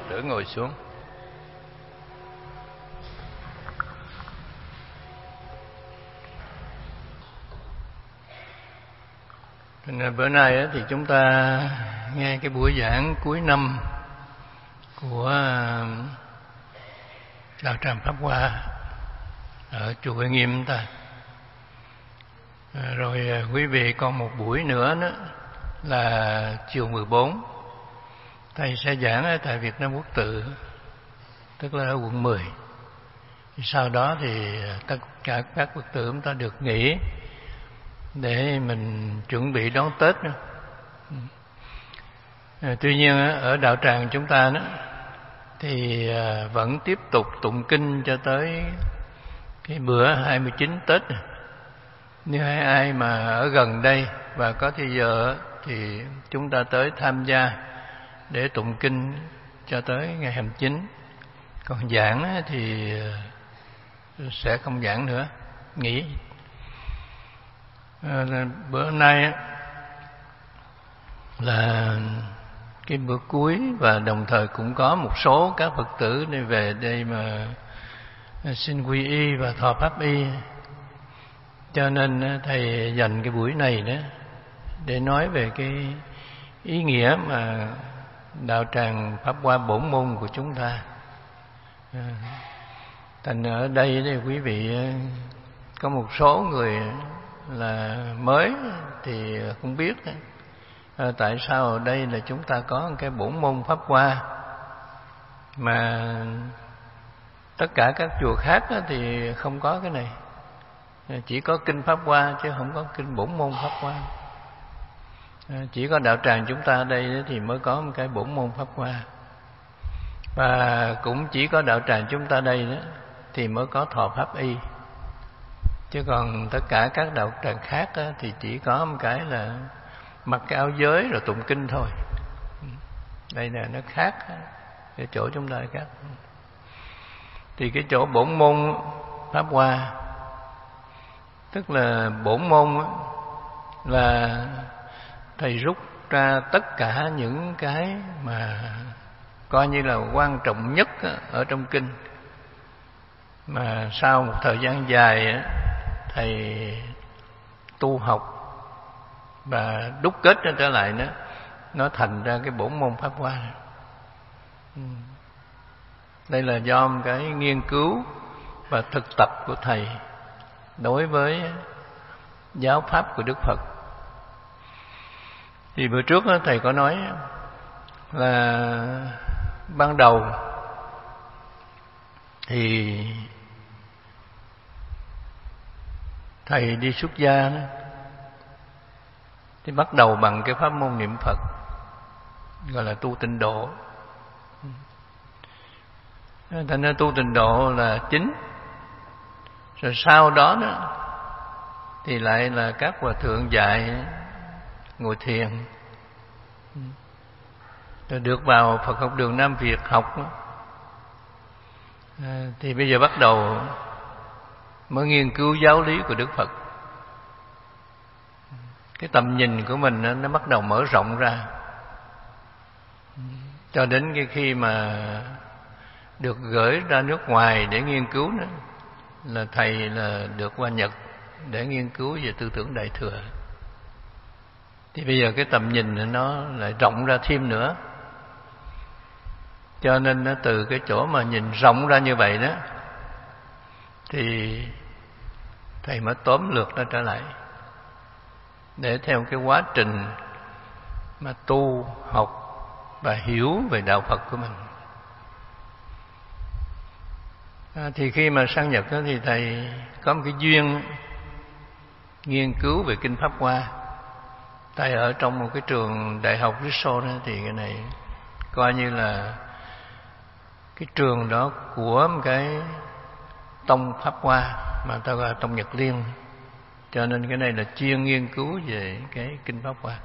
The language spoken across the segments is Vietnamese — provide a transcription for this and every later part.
tử ngồi xuống. Bữa nay thì chúng ta nghe cái buổi giảng cuối năm của Đạo Tràng Pháp Hoa ở chùa Huệ Nghiêm ta. Rồi quý vị còn một buổi nữa đó là chiều 14 thầy sẽ giảng ở tại Việt Nam Quốc Tự, tức là ở quận 10. Sau đó thì tất cả các Phật tử chúng ta được nghỉ để mình chuẩn bị đón Tết nữa. Tuy nhiên ở đạo tràng chúng ta đó thì vẫn tiếp tục tụng kinh cho tới cái bữa 29 Tết. Nếu ai mà ở gần đây và có thời giờ thì chúng ta tới tham gia để tụng kinh cho tới ngày 29. Còn giảng thì sẽ không giảng nữa, nghỉ. Bữa nay là cái bữa cuối và đồng thời cũng có một số các Phật tử đi về đây mà xin quy y và thọ pháp y, cho nên thầy dành cái buổi này đó để nói về cái ý nghĩa mà đạo tràng Pháp Hoa bổn môn của chúng ta. Thành ở đây thì quý vị có một số người là mới thì không biết tại sao ở đây là chúng ta có cái bổn môn Pháp Hoa mà tất cả các chùa khác thì không có cái này, chỉ có kinh Pháp Hoa chứ không có kinh bổn môn Pháp Hoa. Chỉ có đạo tràng chúng ta ở đây thì mới có một cái bổn môn Pháp Hoa, và cũng chỉ có đạo tràng chúng ta đây đó thì mới có thọ pháp y, chứ còn tất cả các đạo tràng khác thì chỉ có một cái là mặc cái áo giới rồi tụng kinh thôi. Đây là nó khác, cái chỗ chúng ta khác. Thì cái chỗ bổn môn Pháp Hoa, tức là bổn môn là thầy rút ra tất cả những cái mà coi như là quan trọng nhất ở trong kinh, mà sau một thời gian dài thầy tu học và đúc kết trở lại nó thành ra cái bổn môn Pháp Hoa. Đây là do một cái nghiên cứu và thực tập của thầy đối với giáo pháp của Đức Phật. Thì bữa trước thầy có nói là ban đầu thì thầy đi xuất gia đó, thì bắt đầu bằng cái pháp môn niệm Phật gọi là tu tịnh độ. Thành ra tu tịnh độ là chính. Rồi sau đó thì lại là các hòa thượng dạy ngồi thiền. Rồi được vào Phật học đường Nam Việt học. Thì bây giờ bắt đầu mới nghiên cứu giáo lý của Đức Phật. Cái tầm nhìn của mình nó bắt đầu mở rộng ra, cho đến cái khi mà được gửi ra nước ngoài để nghiên cứu đó, là thầy là được qua Nhật để nghiên cứu về tư tưởng Đại Thừa. Thì bây giờ cái tầm nhìn nó lại rộng ra thêm nữa. Cho nên nó từ cái chỗ mà nhìn rộng ra như vậy đó thì thầy mới tóm lược nó trở lại để theo cái quá trình mà tu học và hiểu về đạo Phật của mình. Thì khi mà sang Nhật đó, thì thầy có một cái duyên nghiên cứu về kinh Pháp Hoa. Thầy ở trong một cái trường đại học Rizzo đó, thì cái này coi như là cái trường đó của một cái tông Pháp Hoa mà ta gọi là tông Nhật Liên. Cho nên cái này là chuyên nghiên cứu về cái kinh Pháp Hoa.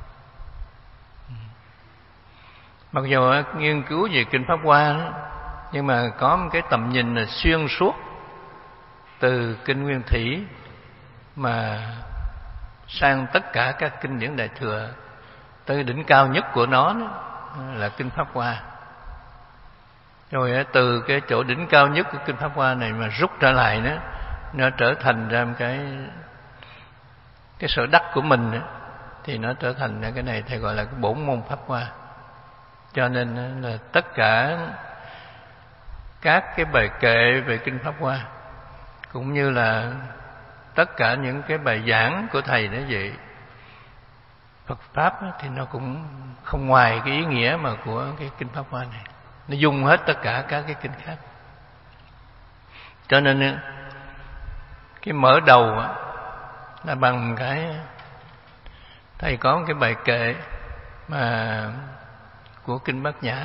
Mặc dù nghiên cứu về kinh Pháp Hoa đó, nhưng mà có một cái tầm nhìn là xuyên suốt từ kinh Nguyên Thủy mà sang tất cả các kinh điển Đại Thừa, tới đỉnh cao nhất của nó là kinh Pháp Hoa. Rồi từ cái chỗ đỉnh cao nhất của kinh Pháp Hoa này mà rút trở lại đó, nó trở thành ra một cái sở đắc của mình đó, thì nó trở thành ra cái này thầy gọi là cái bổn môn Pháp Hoa. Cho nên là tất cả các cái bài kệ về kinh Pháp Hoa cũng như là tất cả những cái bài giảng của thầy đó vậy, Phật pháp thì nó cũng không ngoài cái ý nghĩa mà của cái kinh Pháp Hoa này, nó dung hết tất cả các cái kinh khác. Cho nên cái mở đầu là bằng cái thầy có một cái bài kệ mà của kinh Bát Nhã.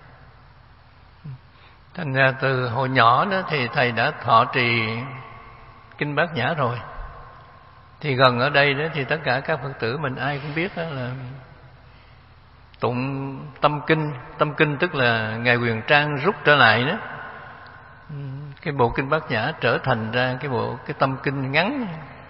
Thành ra từ hồi nhỏ đó thì thầy đã thọ trì kinh Bát Nhã rồi. Thì gần ở đây đó thì tất cả các Phật tử mình ai cũng biết đó là tụng tâm kinh. Tâm kinh tức là Ngài Huyền Trang rút trở lại đó, cái bộ kinh Bát Nhã trở thành ra cái tâm kinh ngắn.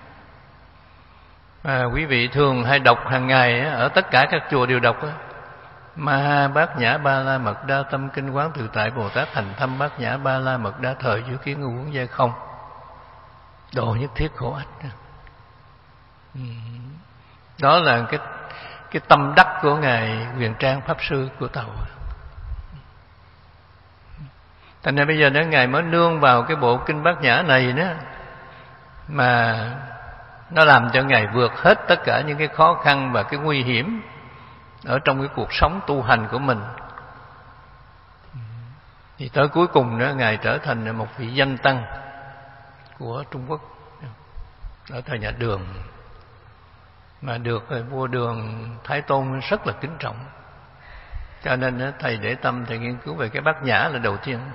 Quý vị thường hay đọc hàng ngày ở tất cả các chùa đều đọc Ma Bát Nhã Ba La Mật Đa Tâm Kinh Quán Tự Tại Bồ Tát Thành Thâm Bát Nhã Ba La Mật Đa Thời Dự Kiến Ngũ Uẩn Giai Không Độ Nhất Thiết Khổ Ách. Đó là cái tâm đắc của Ngài Huyền Trang Pháp Sư của Tàu. Thành ra bây giờ đó Ngài mới nương vào cái bộ kinh Bát Nhã này đó, mà nó làm cho Ngài vượt hết tất cả những cái khó khăn và cái nguy hiểm ở trong cái cuộc sống tu hành của mình. Thì tới cuối cùng đó Ngài trở thành một vị danh tăng của Trung Quốc ở thời nhà Đường, mà được vua Đường Thái Tôn rất là kính trọng. Cho nên thầy để tâm thầy nghiên cứu về cái Bát Nhã là đầu tiên.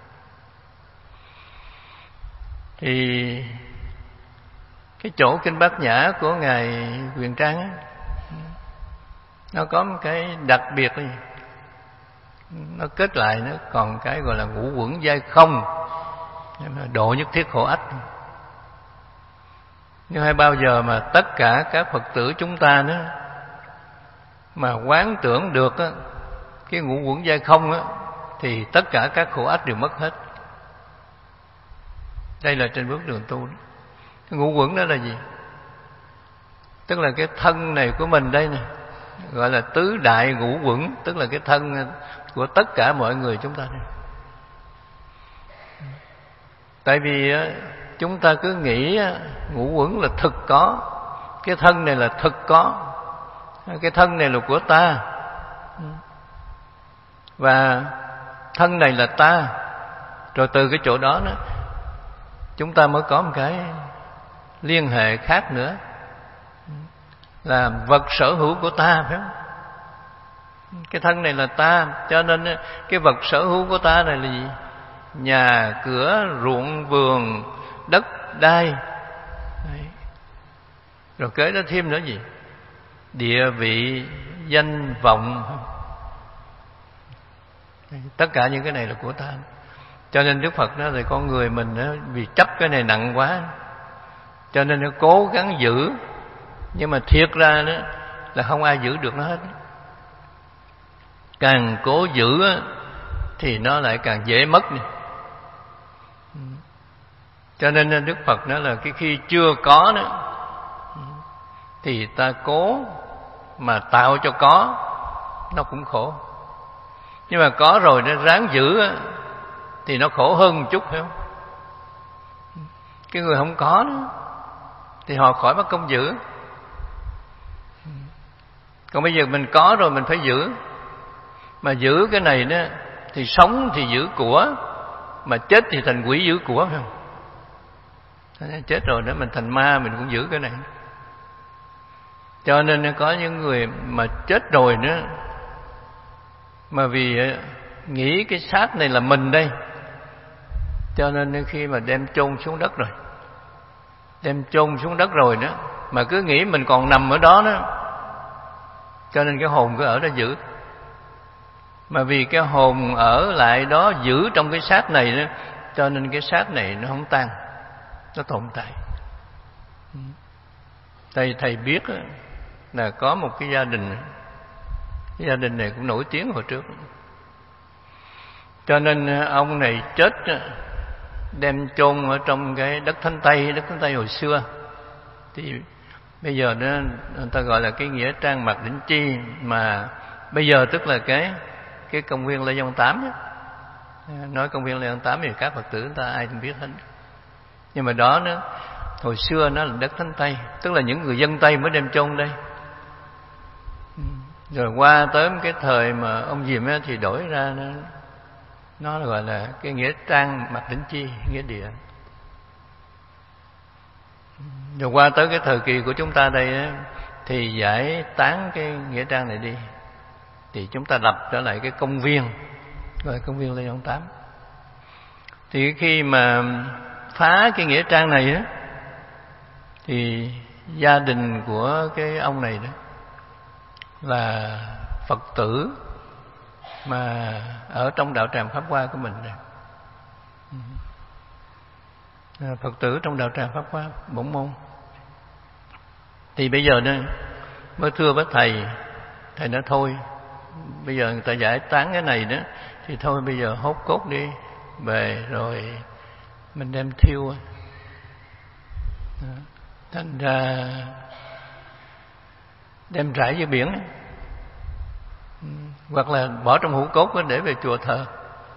Thì cái chỗ kinh Bát Nhã của Ngài Huyền Trang á, nó có một cái đặc biệt, nó kết lại nó còn cái gọi là ngũ uẩn giai không, độ nhất thiết khổ ách. Nhưng hay bao giờ mà tất cả các Phật tử chúng ta đó mà quán tưởng được á, cái ngũ uẩn giai không á, thì tất cả các khổ ách đều mất hết. Đây là trên bước đường tu đó. Cái ngũ uẩn đó là gì? Tức là cái thân này của mình đây nè, gọi là tứ đại ngũ uẩn, tức là cái thân của tất cả mọi người chúng ta này. Tại vì chúng ta cứ nghĩ ngũ uẩn là thực có, cái thân này là thực có, cái thân này là của ta, và thân này là ta. Rồi từ cái chỗ đó chúng ta mới có một cái liên hệ khác nữa, là vật sở hữu của ta, phải không? Cái thân này là ta, cho nên cái vật sở hữu của ta này là gì? Nhà, cửa, ruộng, vườn, đất, đai. Đấy. Rồi kế đó thêm nữa gì? Địa vị, danh, vọng. Tất cả những cái này là của ta. Cho nên Đức Phật nói là con người mình vì chấp cái này nặng quá, cho nên nó cố gắng giữ. Nhưng mà thiệt ra đó là không ai giữ được nó hết. Càng cố giữ thì nó lại càng dễ mất. Cho nên Đức Phật nói là cái khi chưa có đó thì ta cố mà tạo cho có, nó cũng khổ. Nhưng mà có rồi nó ráng giữ thì nó khổ hơn một chút, phải không? Cái người không có đó, thì họ khỏi mất công giữ. Còn bây giờ mình có rồi mình phải giữ. Mà giữ cái này đó thì sống thì giữ của, mà chết thì thành quỷ giữ của, phải không? Chết rồi đó mình thành ma, mình cũng giữ cái này. Cho nên có những người mà chết rồi nữa, mà vì nghĩ cái xác này là mình đây, cho nên khi mà đem chôn xuống đất rồi, đem chôn xuống đất rồi đó, mà cứ nghĩ mình còn nằm ở đó đó, cho nên cái hồn cứ ở đó giữ. Mà vì cái hồn ở lại đó giữ trong cái xác này đó, cho nên cái xác này nó không tan, nó tồn tại. Thầy biết là có một cái gia đình, cái gia đình này cũng nổi tiếng hồi trước. Cho nên ông này chết đem chôn ở trong cái đất Thánh Tây hồi xưa. Thì bây giờ đó người ta gọi là cái nghĩa trang Mạc Đỉnh Chi, mà bây giờ tức là cái công viên Lê Văn Tám. Nói công viên Lê Văn Tám thì các Phật tử người ta ai cũng biết hết. Nhưng mà đó nó hồi xưa nó là đất Thánh Tây, tức là những người dân Tây mới đem chôn đây. Rồi qua tới cái thời mà ông Diệm thì đổi ra nó gọi là cái nghĩa trang Mạc Đỉnh Chi, nghĩa địa. Rồi qua tới cái thời kỳ của chúng ta đây thì giải tán cái nghĩa trang này đi, thì chúng ta lập trở lại cái công viên, gọi là công viên Lê Văn Tám. Thì khi mà phá cái nghĩa trang này thì gia đình của cái ông này đó là Phật tử mà ở trong đạo tràng Pháp Hoa của mình này. Phật tử trong đạo tràng Pháp Hoa Bổn Môn. Thì bây giờ đó mới thưa với thầy nói thôi, bây giờ người ta giải tán cái này đó thì thôi bây giờ hốt cốt đi về rồi mình đem thiêu. Thành ra đem rải dưới biển, hoặc là bỏ trong hũ cốt để về chùa thờ.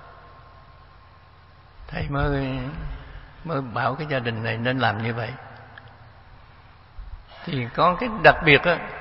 Thầy mới bảo cái gia đình này nên làm như vậy. Thì có cái đặc biệt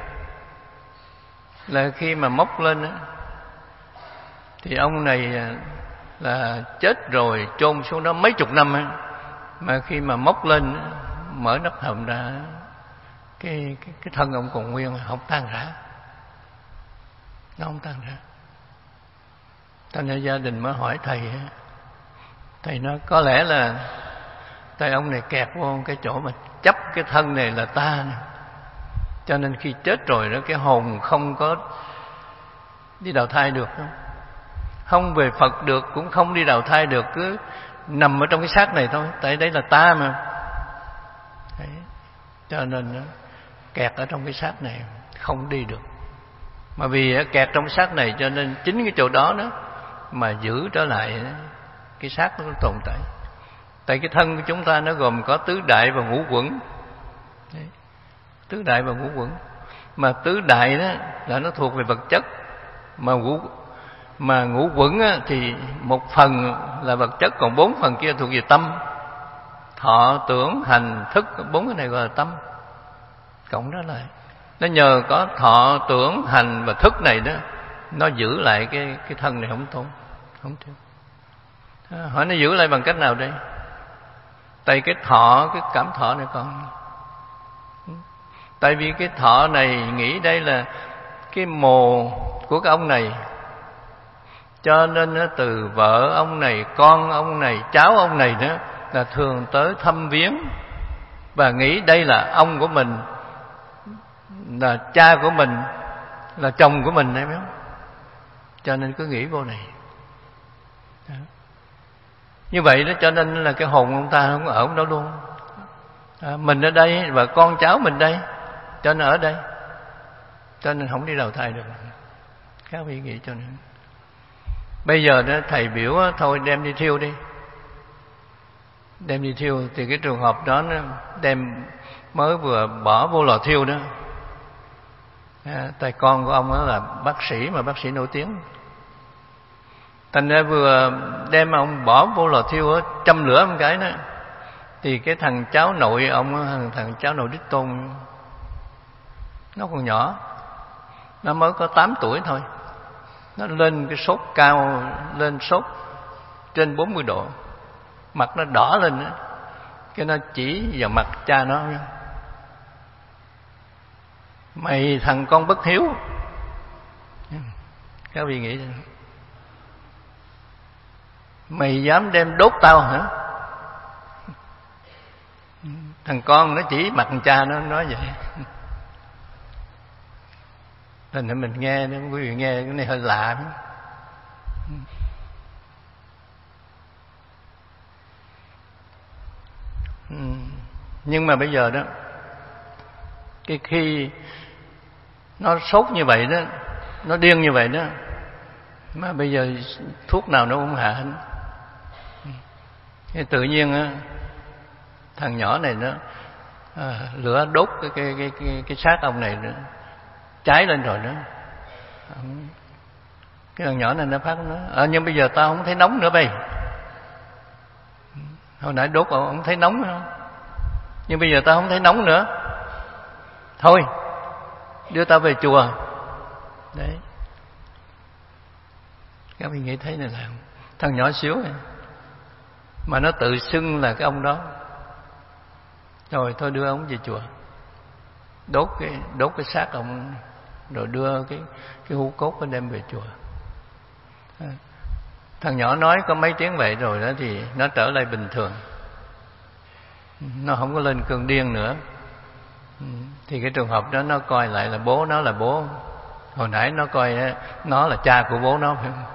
là khi mà móc lên thì ông này là chết rồi, chôn xuống đó mấy chục năm mà khi mà móc lên mở nắp hòm ra, cái thân ông còn nguyên, không tan rã, nó không tan rã. Cho nên gia đình mới hỏi thầy nói có lẽ là tại ông này kẹt vô cái chỗ mà chấp cái thân này là ta này. Cho nên khi chết rồi đó, cái hồn không có đi đào thai được, không về Phật được, cũng không đi đào thai được, cứ nằm ở trong cái xác này thôi, tại đây là ta mà. Đấy. Cho nên kẹt ở trong cái xác này không đi được. Mà vì kẹt trong xác này cho nên chính cái chỗ đó mà giữ trở lại cái xác nó tồn tại. Tại cái thân của chúng ta nó gồm có tứ đại và ngũ quẩn. Đấy. Tứ đại và ngũ quẩn. Mà tứ đại đó là nó thuộc về vật chất, mà ngũ quẩn thì một phần là vật chất, còn 4 phần kia thuộc về tâm. Thọ, tưởng, hành, thức, 4 cái này gọi là tâm. Cộng đó lại, nó nhờ có thọ, tưởng, hành và thức này đó, nó giữ lại cái thân này không tốn, không thiếu. Hỏi nó giữ lại bằng cách nào đây? Tại cái thọ, cái cảm thọ này còn. Tại vì cái thọ này nghĩ đây là cái mồ của cái ông này, cho nên từ vợ ông này, con ông này, cháu ông này đó là thường tới thăm viếng và nghĩ đây là ông của mình, là cha của mình, là chồng của mình, thấy không? Cho nên cứ nghĩ vô này. Đó. Như vậy đó, cho nên là cái hồn ông ta không ở đó luôn. Mình ở đây và con cháu mình đây, cho nên ở đây, cho nên không đi đầu thai được. Các vị nghĩ cho nên bây giờ đó thầy biểu thôi đem đi thiêu đi, đem đi thiêu. Thì cái trường hợp đó nó đem mới vừa bỏ vô lò thiêu đó. Tại con của ông đó là bác sĩ, mà bác sĩ nổi tiếng. Thành ra vừa đem ông bỏ vô lò thiêu châm lửa một cái đó, thì cái thằng cháu nội ông, thằng cháu nội đích tôn, nó còn nhỏ, nó mới có 8 tuổi thôi, nó lên cái sốt cao, lên sốt trên 40 độ, mặt nó đỏ lên đó. Cái nó chỉ vào mặt cha nó: mày thằng con bất hiếu. Các vị nghĩ mày dám đem đốt tao hả? Thằng con nó chỉ mặt cha nó nói vậy. Nên mình nghe, quý vị nghe cái này hơi lạ. Nhưng mà bây giờ đó, cái khi nó sốt như vậy đó, nó điên như vậy đó, Mà bây giờ thuốc nào nó cũng hạ hết. Thế tự nhiên á, thằng nhỏ này nó lửa đốt cái xác ông này nữa, cháy lên rồi nữa. Cái thằng nhỏ này nó phát nó nhưng bây giờ tao không thấy nóng nữa bây. Hồi nãy đốt ông thấy nóng không? Nhưng bây giờ tao không thấy nóng nữa. Thôi, đưa tao về chùa. Đấy. Các vị nghĩ thấy này là thằng nhỏ xíu này, mà nó tự xưng là cái ông đó. Rồi thôi đưa ông về chùa, đốt cái xác ông, rồi đưa cái hũ cốt nó đem về chùa. Thằng nhỏ nói có mấy tiếng vậy rồi đó thì nó trở lại bình thường, nó không có lên cơn điên nữa. Thì cái trường hợp đó nó coi lại là bố nó là bố, hồi nãy nó coi nó là cha của bố nó, phải không?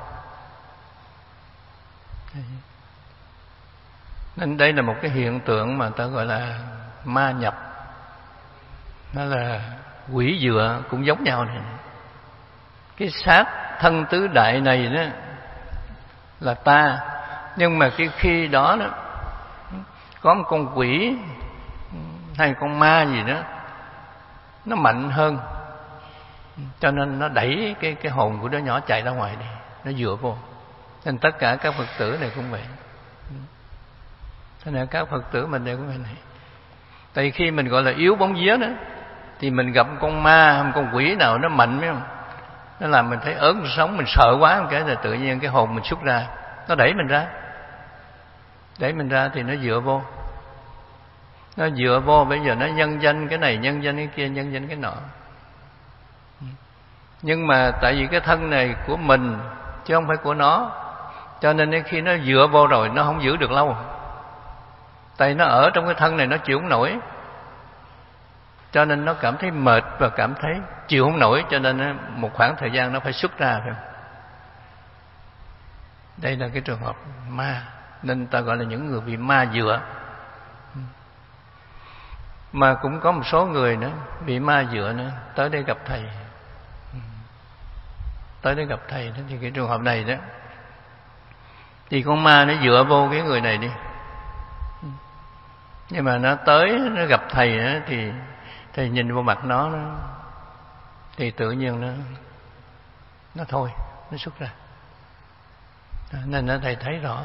Nên đây là một cái hiện tượng mà ta gọi là ma nhập. Nó là quỷ dựa cũng giống nhau này. Cái xác thân tứ đại này đó là ta, nhưng mà cái khi đó đó có một con quỷ hay con ma gì đó nó mạnh hơn, cho nên nó đẩy cái hồn của đứa nhỏ chạy ra ngoài đi, nó dựa vô. Nên tất cả các Phật tử này cũng vậy. Thế nên các Phật tử mình đều cũng vậy này. Tại vì khi mình gọi là yếu bóng vía đó, thì mình gặp con ma hay con quỷ nào nó mạnh, phải không? Nó làm mình thấy ớn sống, mình sợ quá một cái là tự nhiên cái hồn mình xuất ra, nó đẩy mình ra. Đẩy mình ra thì nó dựa vô. Nó dựa vô, bây giờ nó nhân danh cái này, nhân danh cái kia, nhân danh cái nọ. Nhưng mà tại vì cái thân này của mình chứ không phải của nó, cho nên khi nó dựa vô rồi nó không giữ được lâu. Tại nó ở trong cái thân này nó chịu không nổi, cho nên nó cảm thấy mệt và cảm thấy chịu không nổi, cho nên một khoảng thời gian nó phải xuất ra, phải không? Đây là cái trường hợp ma, nên ta gọi là những người bị ma dựa. Mà cũng có một số người nữa bị ma dựa nữa, tới đây gặp thầy. Tới đây gặp thầy đó, thì cái trường hợp này đó thì con ma nó dựa vô cái người này đi. Nhưng mà nó tới nó gặp thầy đó, thì thầy nhìn vô mặt nó thì tự nhiên nó thôi, nó xuất ra. Nên nó thầy thấy rõ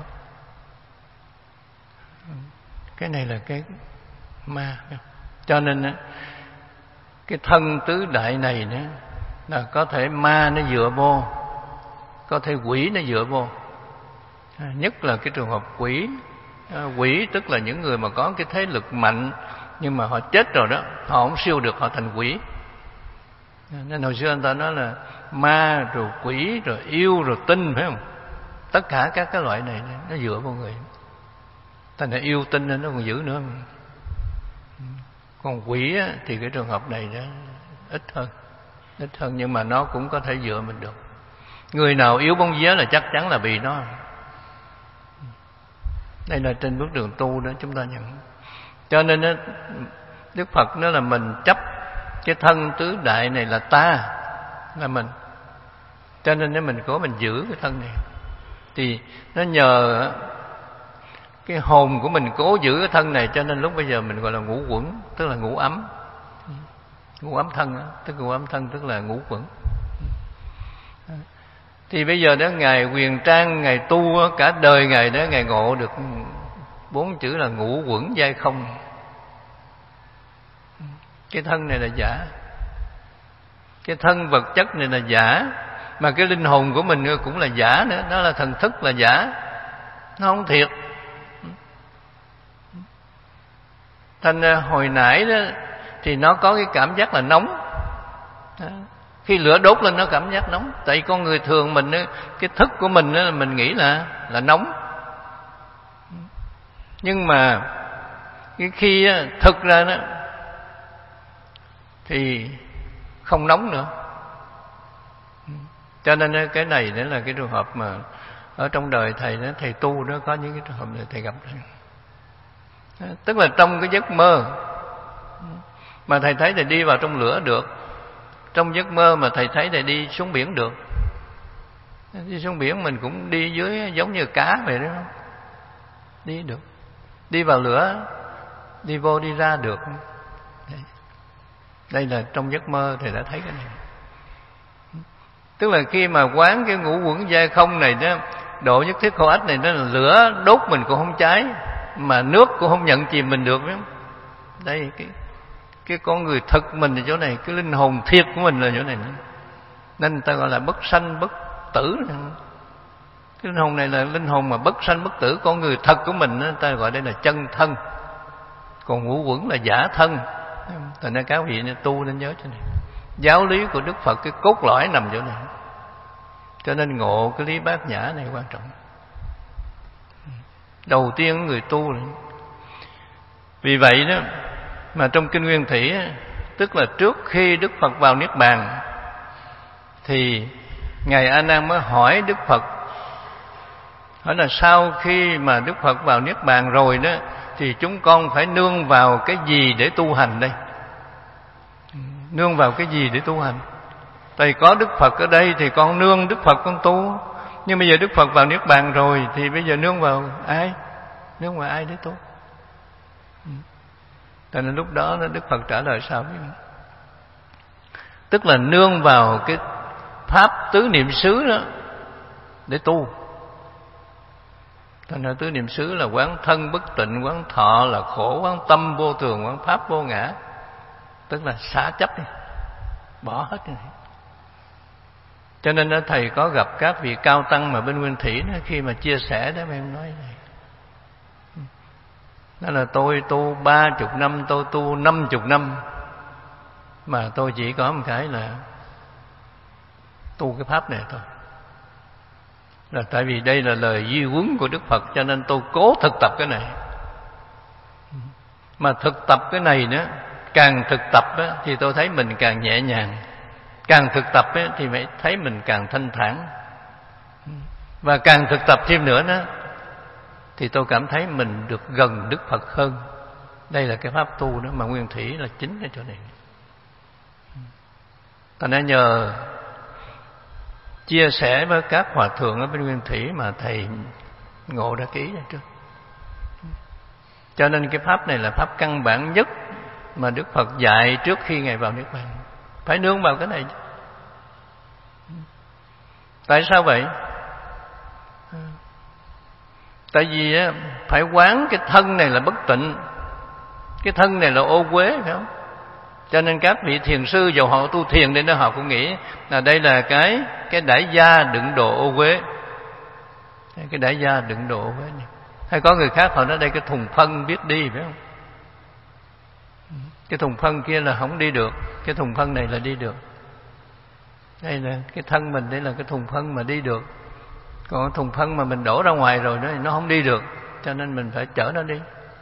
cái này là cái ma. Cho nên cái thân tứ đại này nữa là có thể ma nó dựa vô, có thể quỷ nó dựa vô. Nhất là cái trường hợp quỷ. Quỷ tức là những người mà có cái thế lực mạnh, nhưng mà họ chết rồi đó, họ không siêu được, họ thành quỷ. Nên hồi xưa người ta nói là ma rồi quỷ rồi yêu rồi tinh, phải không? Tất cả các cái loại này nó dựa vào người. Thành ra yêu tinh nên nó còn giữ nữa. Còn quỷ á, thì cái trường hợp này đó ít hơn, nhưng mà nó cũng có thể dựa mình được. Người nào yếu bóng vía là chắc chắn là bị nó. Đây là trên bước đường tu đó chúng ta nhận. Cho nên đó, Đức Phật nói là mình chấp cái thân tứ đại này là ta, là mình. Cho nên nếu mình cố mình giữ cái thân này, thì nó nhờ cái hồn của mình cố giữ cái thân này, cho nên lúc bây giờ mình gọi là ngũ quẩn, tức là ngũ ấm. Ngũ ấm thân, tức ngũ ấm thân tức là ngũ quẩn. Thì bây giờ đó Ngài Huyền Trang, Ngài tu cả đời Ngài đó, Ngài ngộ được 4 chữ là ngũ quẩn giai không. Cái thân này là giả, cái thân vật chất này là giả, mà cái linh hồn của mình cũng là giả nữa, nó là thần thức là giả, nó không thiệt. Thành hồi nãy đó thì nó có cái cảm giác là nóng đó. Khi lửa đốt lên nó cảm giác nóng. Tại con người thường mình, cái thức của mình mình nghĩ là nóng. Nhưng mà cái khi thực ra đó thì không nóng nữa. Cho nên cái này đó là cái trường hợp mà ở trong đời thầy đó, thầy tu đó có những cái trường hợp này thầy gặp đó. Tức là trong cái giấc mơ mà thầy thấy thầy đi vào trong lửa được, trong giấc mơ mà thầy thấy thầy đi xuống biển được. Đi xuống biển mình cũng đi dưới giống như cá vậy đó, đi được, đi vào lửa, đi vô đi ra được. Đây là trong giấc mơ thì đã thấy cái này. Tức là khi mà quán cái ngũ uẩn giai không này đó, độ nhất thiết khổ ách này, nó là lửa đốt mình cũng không cháy, mà nước cũng không nhận chìm mình được. Đây cái con người thực mình ở chỗ này, cái linh hồn thiệt của mình là chỗ này. Nên người ta gọi là bất sanh bất tử. Cái linh hồn này là linh hồn mà bất sanh bất tử. Con người thật của mình người ta gọi đây là chân thân, còn ngũ uẩn là giả thân. Thành ra các vị nên tu nên nhớ chỗ này. Giáo lý của Đức Phật cái cốt lõi nằm chỗ này, cho nên ngộ cái lý bát nhã này quan trọng. Đầu tiên người tu là. Vì vậy đó mà trong Kinh Nguyên Thủy, tức là trước khi Đức Phật vào Niết Bàn, thì Ngài A Nan mới hỏi Đức Phật, hỏi là sau khi mà Đức Phật vào Niết Bàn rồi đó, thì chúng con phải nương vào cái gì để tu hành đây? Nương vào cái gì để tu hành? Tại có Đức Phật ở đây thì con nương Đức Phật con tu. Nhưng bây giờ Đức Phật vào Niết Bàn rồi, thì bây giờ nương vào ai? Nương vào ai để tu? Cho nên lúc đó Đức Phật trả lời sao? Tức là nương vào cái pháp tứ niệm xứ đó để tu. Thành ra tứ niệm xứ là quán thân bất tịnh, quán thọ là khổ, quán tâm vô thường, quán pháp vô ngã. Tức là xả chấp đi, bỏ hết này. Cho nên đó, thầy có gặp các vị cao tăng mà bên Nguyên Thủy đó, khi mà chia sẻ đó em nói này, đó là tôi tu 30 năm, tôi tu 50 năm, mà tôi chỉ có một cái là tu cái pháp này thôi. Là tại vì đây là lời di huấn của Đức Phật, cho nên tôi cố thực tập cái này. Mà thực tập cái này nữa, càng thực tập á, thì tôi thấy mình càng nhẹ nhàng. Càng thực tập á, thì phải thấy mình càng thanh thản. Và càng thực tập thêm nữa đó, thì tôi cảm thấy mình được gần Đức Phật hơn. Đây là cái pháp tu đó mà Nguyên Thủy là chính ở chỗ này. Thành ra nhờ chia sẻ với các hòa thượng ở bên Nguyên Thủy mà thầy ngộ ra cái ý này trước. Cho nên cái pháp này là pháp căn bản nhất mà Đức Phật dạy trước khi Ngài vào Niết Bàn. Phải nương vào cái này. Tại sao vậy? Tại vì phải quán cái thân này là bất tịnh, cái thân này là ô uế, phải không? Cho nên các vị thiền sư dầu họ tu thiền đến đó, họ cũng nghĩ là đây là cái đãi gia đựng đồ ô uế. Cái đãi gia đựng đồ ô uế này. Hay có người khác họ nói đây cái thùng phân biết đi, phải không? Cái thùng phân kia là không đi được, cái thùng phân này là đi được. Đây là cái thân mình, đây là cái thùng phân mà đi được. Còn thùng phân mà mình đổ ra ngoài rồi đó thì nó không đi được, cho nên mình phải chở nó đi.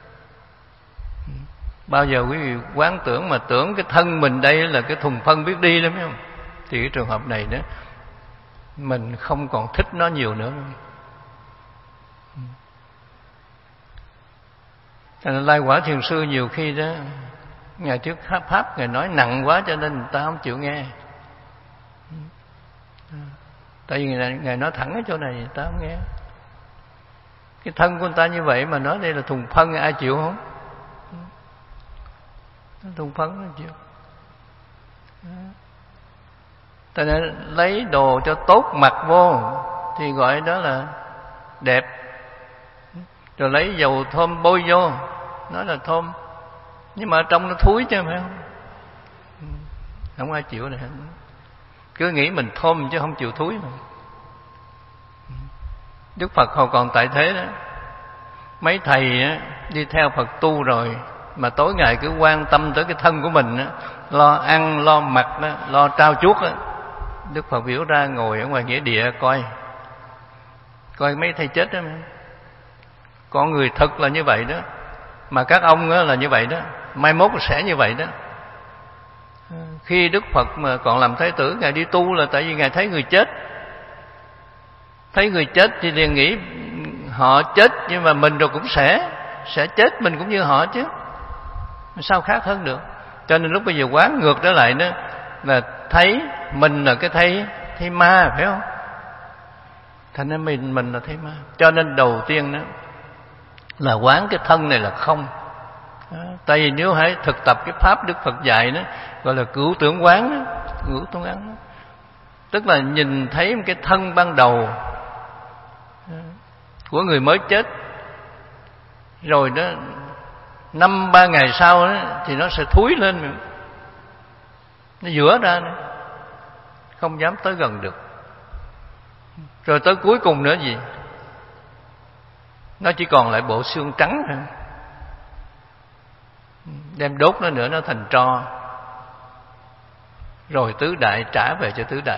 Bao giờ quý vị quán tưởng mà tưởng cái thân mình đây là cái thùng phân biết đi lắm, phải không? Thì cái trường hợp này đó, mình không còn thích nó nhiều nữa. Cho nên Lai Quả Thiền Sư nhiều khi đó, Ngài thuyết pháp Ngài nói nặng quá cho nên người ta không chịu nghe. Tại vì Ngài nói thẳng ở chỗ này người ta không nghe. Cái thân của người ta như vậy mà nói đây là thùng phân, ai chịu không? Thùng phân ai chịu? Tại nên lấy đồ cho tốt mặc vô thì gọi đó là đẹp. Rồi lấy dầu thơm bôi vô nói là thơm, nhưng mà ở trong nó thúi chứ, phải không? Không ai chịu này. Cứ nghĩ mình thơm chứ không chịu thúi mà. Đức Phật hồi còn tại thế đó, mấy thầy đi theo Phật tu rồi mà tối ngày cứ quan tâm tới cái thân của mình đó, lo ăn, lo mặc đó, lo trao chuốt đó. Đức Phật biểu ra ngồi ở ngoài nghĩa địa coi mấy thầy chết đó. Con người thật là như vậy đó, mà các ông là như vậy đó, mai mốt sẽ như vậy đó. Khi Đức Phật mà còn làm Thái tử, Ngài đi tu là tại vì Ngài thấy người chết. Thấy người chết thì liền nghĩ họ chết, nhưng mà mình rồi cũng sẽ chết, mình cũng như họ chứ, sao khác hơn được. Cho nên lúc bây giờ quán ngược trở lại đó, là thấy mình là cái thấy ma, phải không? thành ra mình là thấy ma. Cho nên đầu tiên đó là quán cái thân này là không. Tại vì nếu hãy thực tập cái pháp Đức Phật dạy đó, gọi là cửu tưởng quán đó, cửu tưởng quán đó, tức là nhìn thấy một cái thân ban đầu của người mới chết, rồi đó 5-3 ngày sau đó, thì nó sẽ thúi lên, nó dũa ra nữa, không dám tới gần được. Rồi tới cuối cùng nữa gì? Nó chỉ còn lại bộ xương trắng thôi. Đem đốt nó nữa, nó thành tro. Rồi tứ đại trả về cho tứ đại.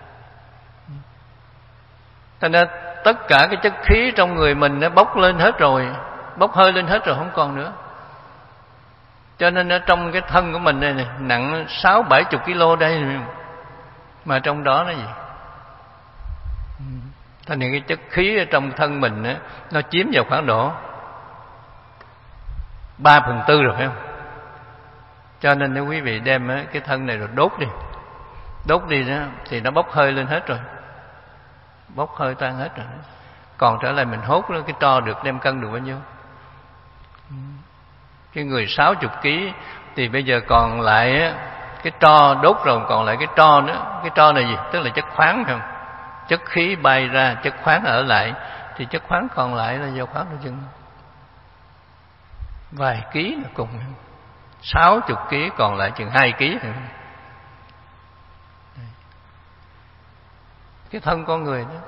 Thành ra tất cả cái chất khí trong người mình nó bốc lên hết rồi, bốc hơi lên hết rồi, không còn nữa. Cho nên ở trong cái thân của mình đây này, nặng 60-70 kg đây, mà trong đó nó gì? Thành ra cái chất khí ở trong thân mình á, nó chiếm vào khoảng độ 3/4 rồi, phải không? Cho nên nếu quý vị đem cái thân này rồi đốt đi đó, thì nó bốc hơi lên hết rồi, bốc hơi tan hết rồi. Còn trở lại mình hốt đó, cái tro được đem cân được bao nhiêu? Cái người 60 kg thì bây giờ còn lại cái tro đốt rồi, còn lại cái tro nữa. Cái tro này gì? Tức là chất khoáng, phải không? Chất khí bay ra, chất khoáng ở lại, thì chất khoáng còn lại là do khoáng đôi chân vài ký là cùng. 60 kg còn lại chừng 2 kg. Cái thân con người đó.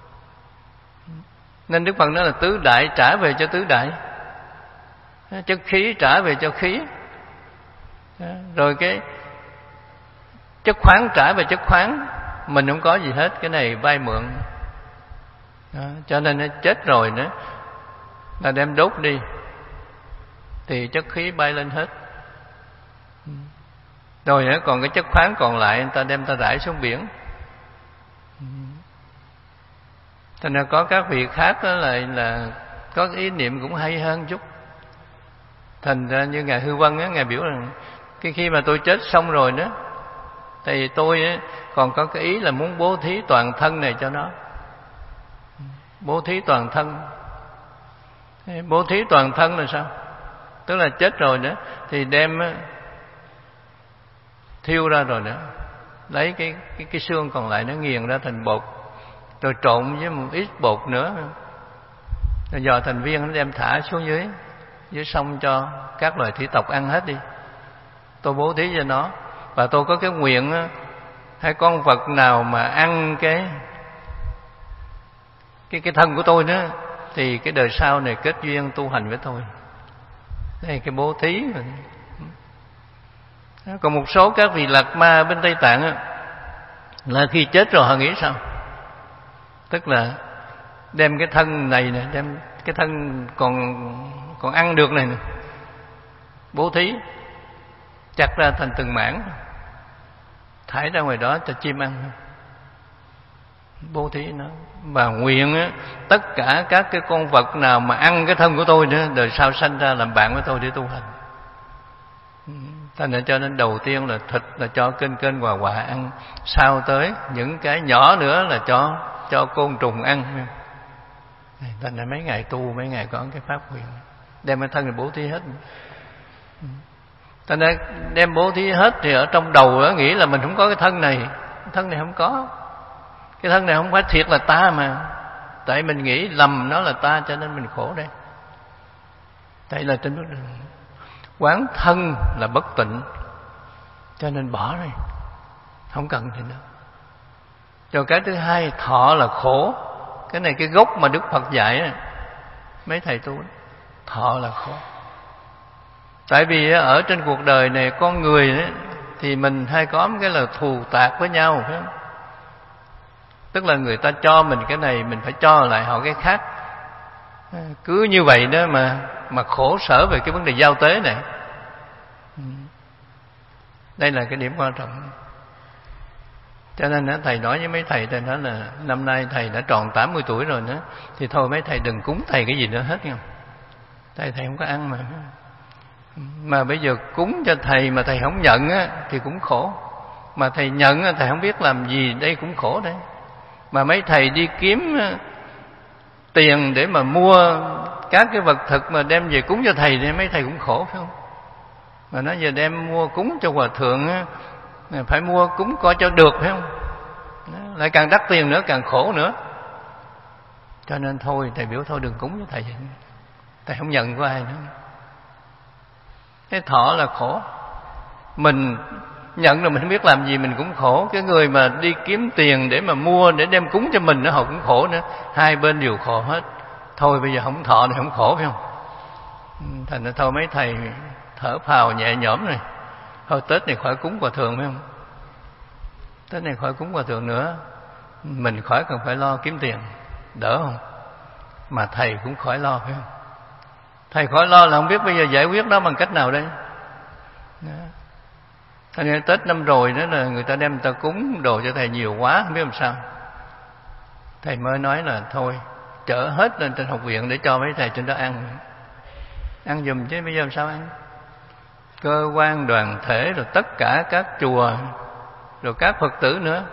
Nên Đức Phật nói là tứ đại trả về cho tứ đại, chất khí trả về cho khí, rồi cái chất khoáng trả về chất khoáng. Mình không có gì hết, cái này vay mượn. Cho nên nó chết rồi nữa là đem đốt đi, thì chất khí bay lên hết. Rồi nữa còn cái chất khoáng còn lại, người ta đem ta rải xuống biển. Thành ra có các vị khác đó là có ý niệm cũng hay hơn chút. Thành ra như Ngài Hư Vân á, Ngài biểu rằng cái khi mà tôi chết xong rồi đó, thì tôi á, còn có cái ý là muốn bố thí toàn thân này cho nó. Bố thí toàn thân. Bố thí toàn thân là sao? Tức là chết rồi nữa thì đem thiêu ra rồi nữa, lấy cái xương còn lại nó nghiền ra thành bột, rồi trộn với một ít bột nữa, rồi dò thành viên, nó đem thả xuống dưới sông cho các loài thủy tộc ăn hết đi. Tôi bố thí cho nó. Và tôi có cái nguyện, hay con vật nào mà ăn cái thân của tôi nữa, thì cái đời sau này kết duyên tu hành với tôi. Đây là cái bố thí. Còn một số các vị Lạt Ma bên Tây Tạng á, là khi chết rồi họ nghĩ sao? Tức là đem cái thân này nè, đem cái thân còn ăn được này nè, bố thí, chặt ra thành từng mảng, thải ra ngoài đó cho chim ăn. Bố thí nó. Và nguyện á, tất cả các cái con vật nào mà ăn cái thân của tôi nữa, đời sau sanh ra làm bạn với tôi để tu hành. Thành ra cho nên đầu tiên là thịt là cho kênh hòa hòa ăn, sau tới những cái nhỏ nữa là cho côn trùng ăn. Thành ra mấy ngày tu, mấy ngày có cái pháp nguyện, đem cái thân này bố thí hết. Thành ra đem bố thí hết thì ở trong đầu đó nghĩ là mình không có cái thân này không có. Cái thân này không phải thiệt là ta mà, tại mình nghĩ lầm nó là ta, cho nên mình khổ đây. Đây là trên bước đường quán thân là bất tịnh, cho nên bỏ đi, không cần thì nữa. Rồi cái thứ hai, thọ là khổ. Cái này cái gốc mà Đức Phật dạy đó, mấy thầy tu đó, thọ là khổ. Tại vì ở trên cuộc đời này con người đó, thì mình hay có một cái là thù tạc với nhau, phải không? Tức là người ta cho mình cái này, mình phải cho lại họ cái khác. Cứ như vậy đó mà khổ sở về cái vấn đề giao tế này. Đây là cái điểm quan trọng. Cho nên thầy nói với mấy thầy nói là năm nay thầy đã tròn 80 tuổi rồi nữa, thì thôi mấy thầy đừng cúng thầy cái gì nữa hết nha. Thầy không có ăn mà bây giờ cúng cho thầy mà thầy không nhận á, thì cũng khổ. Mà thầy nhận á, thầy không biết làm gì, đây cũng khổ đấy. Mà mấy thầy đi kiếm tiền để mà mua các cái vật thực mà đem về cúng cho thầy thì mấy thầy cũng khổ phải không? Mà nói giờ đem mua cúng cho hòa thượng phải mua cúng coi cho được phải không? Lại càng đắt tiền nữa, càng khổ nữa. Cho nên thôi thầy biểu thôi đừng cúng cho thầy. Thầy không nhận của ai nữa. Cái thọ là khổ. Mình nhận rồi mình không biết làm gì mình cũng khổ. Cái người mà đi kiếm tiền để mà mua để đem cúng cho mình họ cũng khổ nữa. Hai bên đều khổ hết. Thôi bây giờ không thọ thì không khổ phải không? Thành ra thôi mấy thầy thở phào nhẹ nhõm này. Thôi Tết này khỏi cúng hòa thượng phải không? Tết này khỏi cúng hòa thượng nữa. Mình khỏi cần phải lo kiếm tiền. Đỡ không? Mà thầy cũng khỏi lo phải không? Thầy khỏi lo là không biết bây giờ giải quyết đó bằng cách nào đây. Thành ra Tết năm rồi đó là người ta đem người ta cúng đồ cho thầy nhiều quá, không biết làm sao. Thầy mới nói là thôi chở hết lên trên học viện để cho mấy thầy trên đó ăn. Ăn giùm chứ bây giờ làm sao ăn. Cơ quan đoàn thể rồi tất cả các chùa rồi các Phật tử nữa.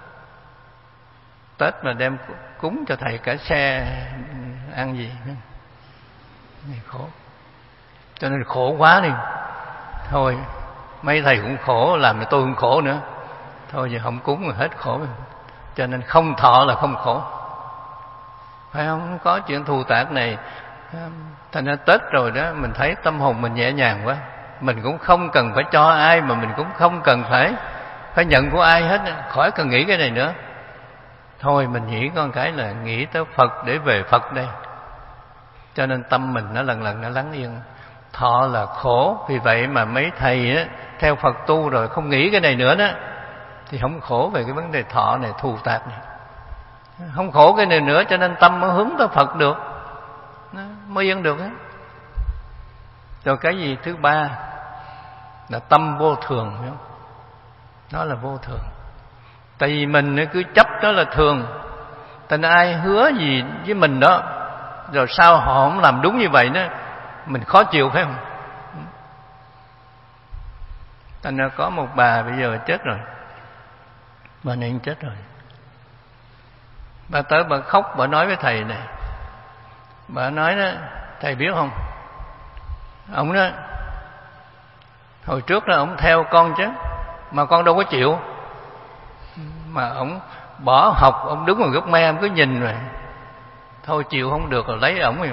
Tết mà đem cúng cho thầy cả xe ăn gì nữa. Này khổ. Cho nên khổ quá đi. Thôi mấy thầy cũng khổ, làm cho tôi cũng khổ nữa. Thôi giờ không cúng là hết khổ. Cho nên không thọ là không khổ. Phải không? Không có chuyện thù tạc này. Thành ra Tết rồi đó, mình thấy tâm hồn mình nhẹ nhàng quá. Mình cũng không cần phải cho ai, mà mình cũng không cần phải nhận của ai hết. Khỏi cần nghĩ cái này nữa. Thôi mình nghĩ con cái là nghĩ tới Phật để về Phật đây. Cho nên tâm mình nó lần lần nó lắng yên. Thọ là khổ. Vì vậy mà mấy thầy á, theo Phật tu rồi không nghĩ cái này nữa đó, thì không khổ về cái vấn đề thọ này, thù tạc này. Không khổ cái này nữa, cho nên tâm mới hướng tới Phật được, mới yên được á. Rồi cái gì thứ ba là tâm vô thường, phải không? Nó là vô thường. Tại vì mình cứ chấp đó là thường. Tại nên ai hứa gì với mình đó, rồi sao họ không làm đúng như vậy đó, mình khó chịu phải không? Thành ra có một bà bây giờ chết rồi. Bà này chết rồi. Bà tới bà khóc, bà nói với thầy này. Bà nói đó, thầy biết không? Ông đó, hồi trước đó ông theo con chứ, mà con đâu có chịu. Mà ông bỏ học, ông đứng ngoài gốc me, ông cứ nhìn rồi. Thôi chịu không được rồi lấy ổng rồi.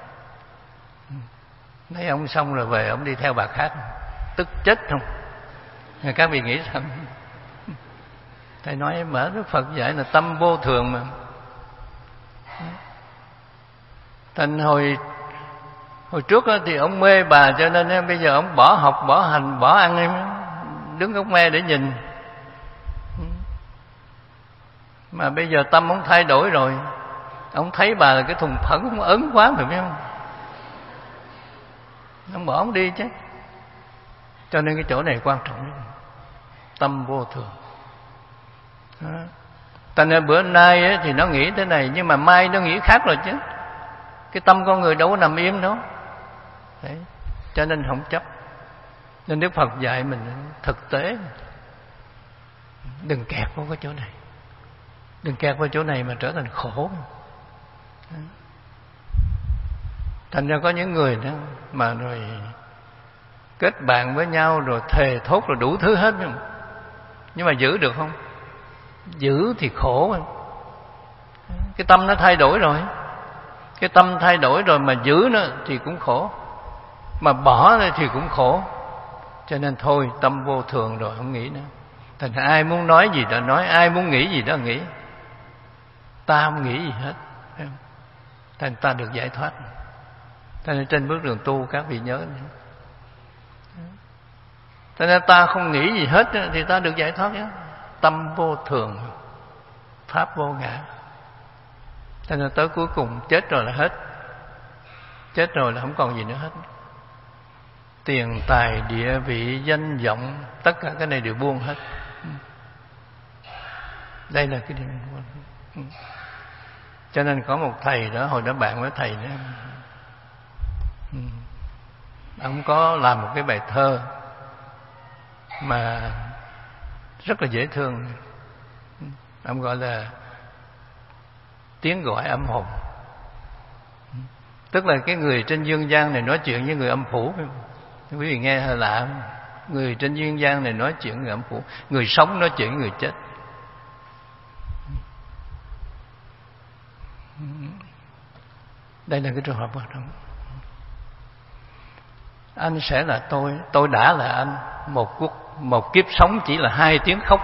Lấy ông xong rồi về ông đi theo bà khác. Tức chết không? Các vị nghĩ sao? Thầy nói mở Đức Phật dạy là tâm vô thường mà. Thành hồi trước thì ông mê bà, cho nên bây giờ ông bỏ học, bỏ hành, bỏ ăn em, đứng gốc me để nhìn. Mà bây giờ tâm ông thay đổi rồi. Ông thấy bà là cái thùng phẫn, ông ớn quá phải không? Ông bỏ ông đi chứ. Cho nên cái chỗ này quan trọng. Tâm vô thường. Thành ra bữa nay thì nó nghĩ thế này, nhưng mà mai nó nghĩ khác rồi chứ. Cái tâm con người đâu có nằm im đâu. Đấy. Cho nên không chấp. Nên Đức Phật dạy mình thực tế, đừng kẹt vào cái chỗ này. Đừng kẹt vào chỗ này mà trở thành khổ. Thành ra có những người đó mà rồi kết bạn với nhau rồi thề thốt rồi đủ thứ hết. Nhưng mà giữ được không? Giữ thì khổ. Cái tâm nó thay đổi rồi. Cái tâm thay đổi rồi mà giữ nó thì cũng khổ, mà bỏ thì cũng khổ. Cho nên thôi tâm vô thường rồi không nghĩ nữa. Thành ra ai muốn nói gì đó nói, ai muốn nghĩ gì đó nghĩ. Ta không nghĩ gì hết. Thành ta được giải thoát. Thành ra trên bước đường tu các vị nhớ. Thành ra ta không nghĩ gì hết thì ta được giải thoát nhé. Tâm vô thường, pháp vô ngã. Thành ra tới cuối cùng chết rồi là hết. Chết rồi là không còn gì nữa hết. Tiền tài địa vị danh vọng, tất cả cái này đều buông hết. Đây là cái điểm. Cho nên có một thầy đó, hồi đó bạn với thầy đó, ông có làm một cái bài thơ mà rất là dễ thương. Ông gọi là tiếng gọi âm hồn. Tức là cái người trên dương gian này nói chuyện với người âm phủ. Quý vị nghe hơi lạ không? Người trên dương gian này nói chuyện với người âm phủ, người sống nói chuyện với người chết. Đây là cái trường hợp quan trọng. Anh sẽ là tôi đã là anh. Một kiếp sống chỉ là 2 tiếng khóc.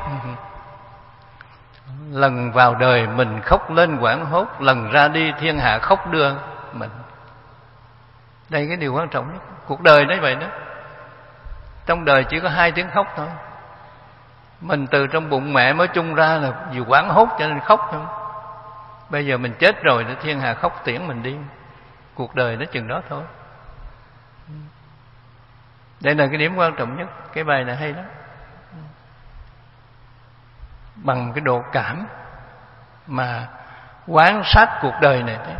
Lần vào đời mình khóc lên hoảng hốt, lần ra đi thiên hạ khóc đưa mình. Đây cái điều quan trọng nhất. Cuộc đời đấy vậy đó. Trong đời chỉ có 2 tiếng khóc thôi. Mình từ trong bụng mẹ mới chung ra là vì hoảng hốt cho nên khóc thôi. Bây giờ mình chết rồi thì thiên hạ khóc tiễn mình đi. Cuộc đời nó chừng đó thôi. Đây là cái điểm quan trọng nhất. Cái bài này hay lắm. Bằng cái độ cảm mà quan sát cuộc đời này thế.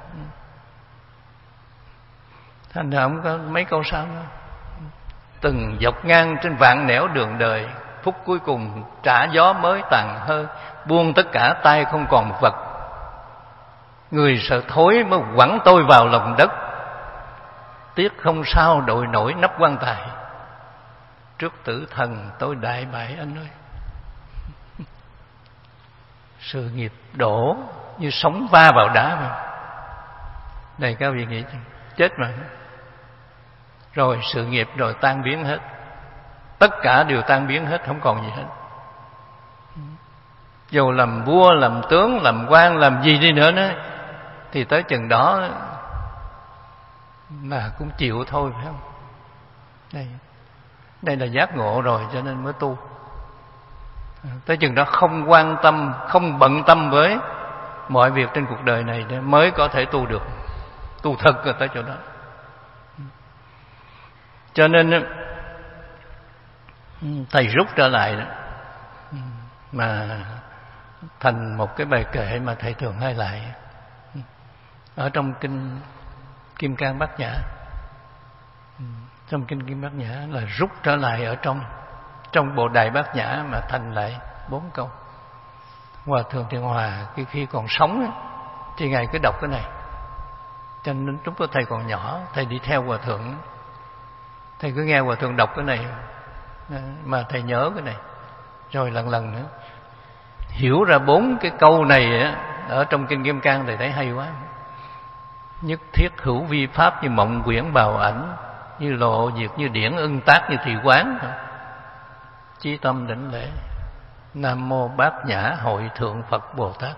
Thành ra ông có mấy câu sau đó. Từng dọc ngang trên vạn nẻo đường đời, phút cuối cùng trả gió mới tàn hơi, buông tất cả tay không còn một vật. Người sợ thối mới quẳng tôi vào lòng đất, tiếc không sao đội nổi nắp quan tài. Trước tử thần tôi đại bại anh ơi. Sự nghiệp đổ như sóng va vào đá mà. Này các vị nghĩ chết mà. Rồi sự nghiệp rồi tan biến hết. Tất cả đều tan biến hết, không còn gì hết. Dù làm vua, làm tướng, làm quan, làm gì đi nữa thì tới chừng đó mà cũng chịu thôi, phải không? Đây là giác ngộ rồi cho nên mới tu. Tới chừng đó không quan tâm, không bận tâm với mọi việc trên cuộc đời này mới có thể tu được. Tu thật rồi tới chỗ đó. Cho nên thầy rút trở lại đó, mà thành một cái bài kệ mà thầy thường hay lại ở trong kinh Kim Cang Bát Nhã. Trong kinh Kim Bát Nhã là rút trở lại ở trong bộ Đại Bát Nhã mà thành lại 4 câu. Hòa thượng Thiện Hòa khi còn sống thì ngài cứ đọc cái này. Cho nên lúc đó thầy còn nhỏ, thầy đi theo hòa thượng, thầy cứ nghe hòa thượng đọc cái này mà thầy nhớ cái này. Rồi lần lần nữa hiểu ra 4 cái câu này ở trong kinh Kim Cang thầy thấy hay quá. Nhất thiết hữu vi pháp như mộng quyển bào ảnh, như lộ diệt như điển ưng tác như thị quán. Chí tâm đảnh lễ Nam mô Bát Nhã Hội Thượng Phật Bồ Tát.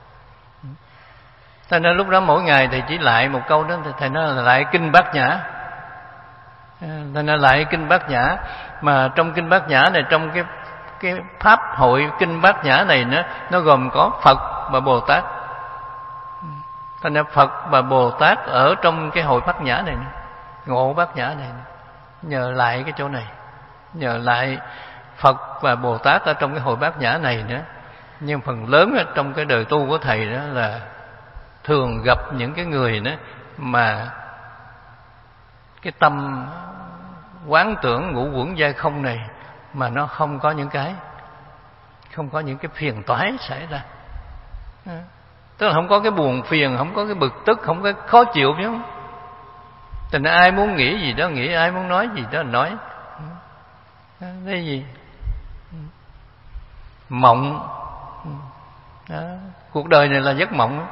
Thành ra lúc đó mỗi ngày thầy chỉ lại một câu đó, thầy nói là lại kinh Bát Nhã. Thành ra lại kinh Bát Nhã. Mà trong kinh Bát Nhã này, trong cái pháp hội kinh Bát Nhã này nó gồm có Phật và Bồ Tát. Thành ra Phật và Bồ Tát ở trong cái hội Bát Nhã này, ngộ Bát Nhã này, nhờ lại cái chỗ này, nhờ lại Phật và Bồ Tát ở trong cái hội Bát Nhã này nữa. Nhưng phần lớn ở trong cái đời tu của thầy đó là thường gặp những cái người đó mà cái tâm quán tưởng ngũ uẩn giai không này mà nó không có những cái phiền toái xảy ra. Tức là không có cái buồn phiền, không có cái bực tức, không có cái khó chịu, phải không? Thành ra ai muốn nghĩ gì đó nghĩ, ai muốn nói gì đó nói. Cái gì? Mộng. Đó. Cuộc đời này là giấc mộng.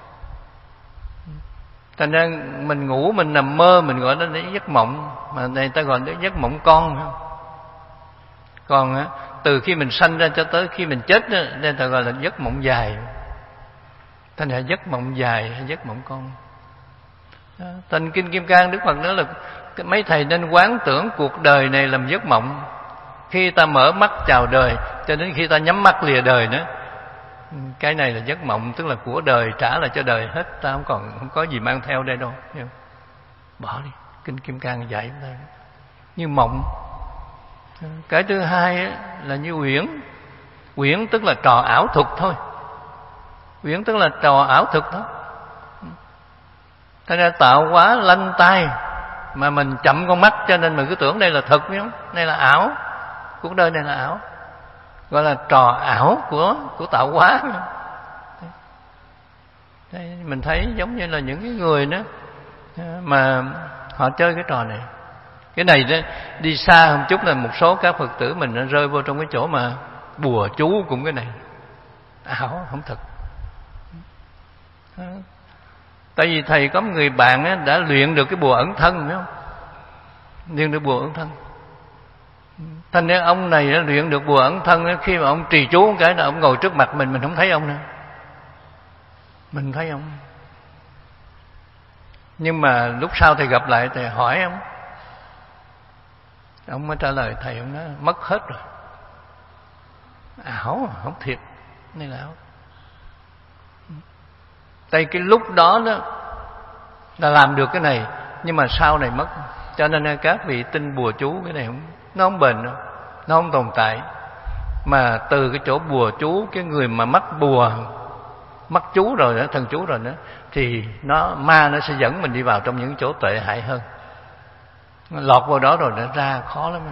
Thành ra mình ngủ, mình nằm mơ, mình gọi nó là giấc mộng. Mà này ta gọi là giấc mộng con. Còn từ khi mình sanh ra cho tới khi mình chết đó, nên ta gọi là giấc mộng dài. Thành ra giấc mộng dài hay giấc mộng con. Thành kinh Kim Cang Đức Phật nói là mấy thầy nên quán tưởng cuộc đời này làm giấc mộng. Khi ta mở mắt chào đời cho đến khi ta nhắm mắt lìa đời nữa, cái này là giấc mộng, tức là của đời trả lại cho đời hết, ta không có gì mang theo đây đâu. Bỏ đi. Kinh Kim Cang dạy chúng ta như mộng. Cái thứ hai là như uyển. Uyển tức là trò ảo thuật thôi. Uyển tức là trò ảo thuật đó. Thành ra tạo hóa lanh tai mà mình chậm con mắt cho nên mình cứ tưởng đây là thật, phải không? Đây là ảo. Cuộc đời này là ảo. Gọi là trò ảo của tạo hóa. Đây, mình thấy giống như là những cái người đó mà họ chơi cái trò này. Cái này đó, đi xa một chút là một số các Phật tử mình nó rơi vô trong cái chỗ mà bùa chú cũng cái này ảo, không thật. Tại vì thầy có một người bạn á, đã luyện được cái bùa ẩn thân, phải không? Luyện được bùa ẩn thân. Thành ra ông này đã luyện được bùa ẩn thân, khi mà ông trì chú cái là ông ngồi trước mặt mình không thấy ông nữa, mình thấy ông. Nhưng mà lúc sau thầy gặp lại thầy hỏi ông mới trả lời thầy, ông nói mất hết rồi, ảo, không thiệt, này là ảo. Tại cái lúc đó đó là làm được cái này, nhưng mà sau này mất. Cho nên các vị tin bùa chú cái này nó không bền đâu, nó không tồn tại. Mà từ cái chỗ bùa chú, cái người mà mắc bùa, mắc chú rồi đó, thần chú rồi đó, thì ma nó sẽ dẫn mình đi vào trong những chỗ tệ hại hơn. Lọt vào đó rồi nó ra khó lắm.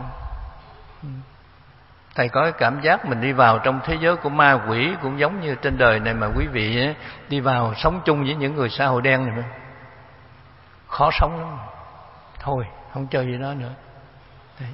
Thầy có cái cảm giác mình đi vào trong thế giới của ma quỷ, cũng giống như trên đời này mà quý vị đi vào sống chung với những người xã hội đen này, khó sống lắm. Thôi không chơi gì đó nữa. Đấy.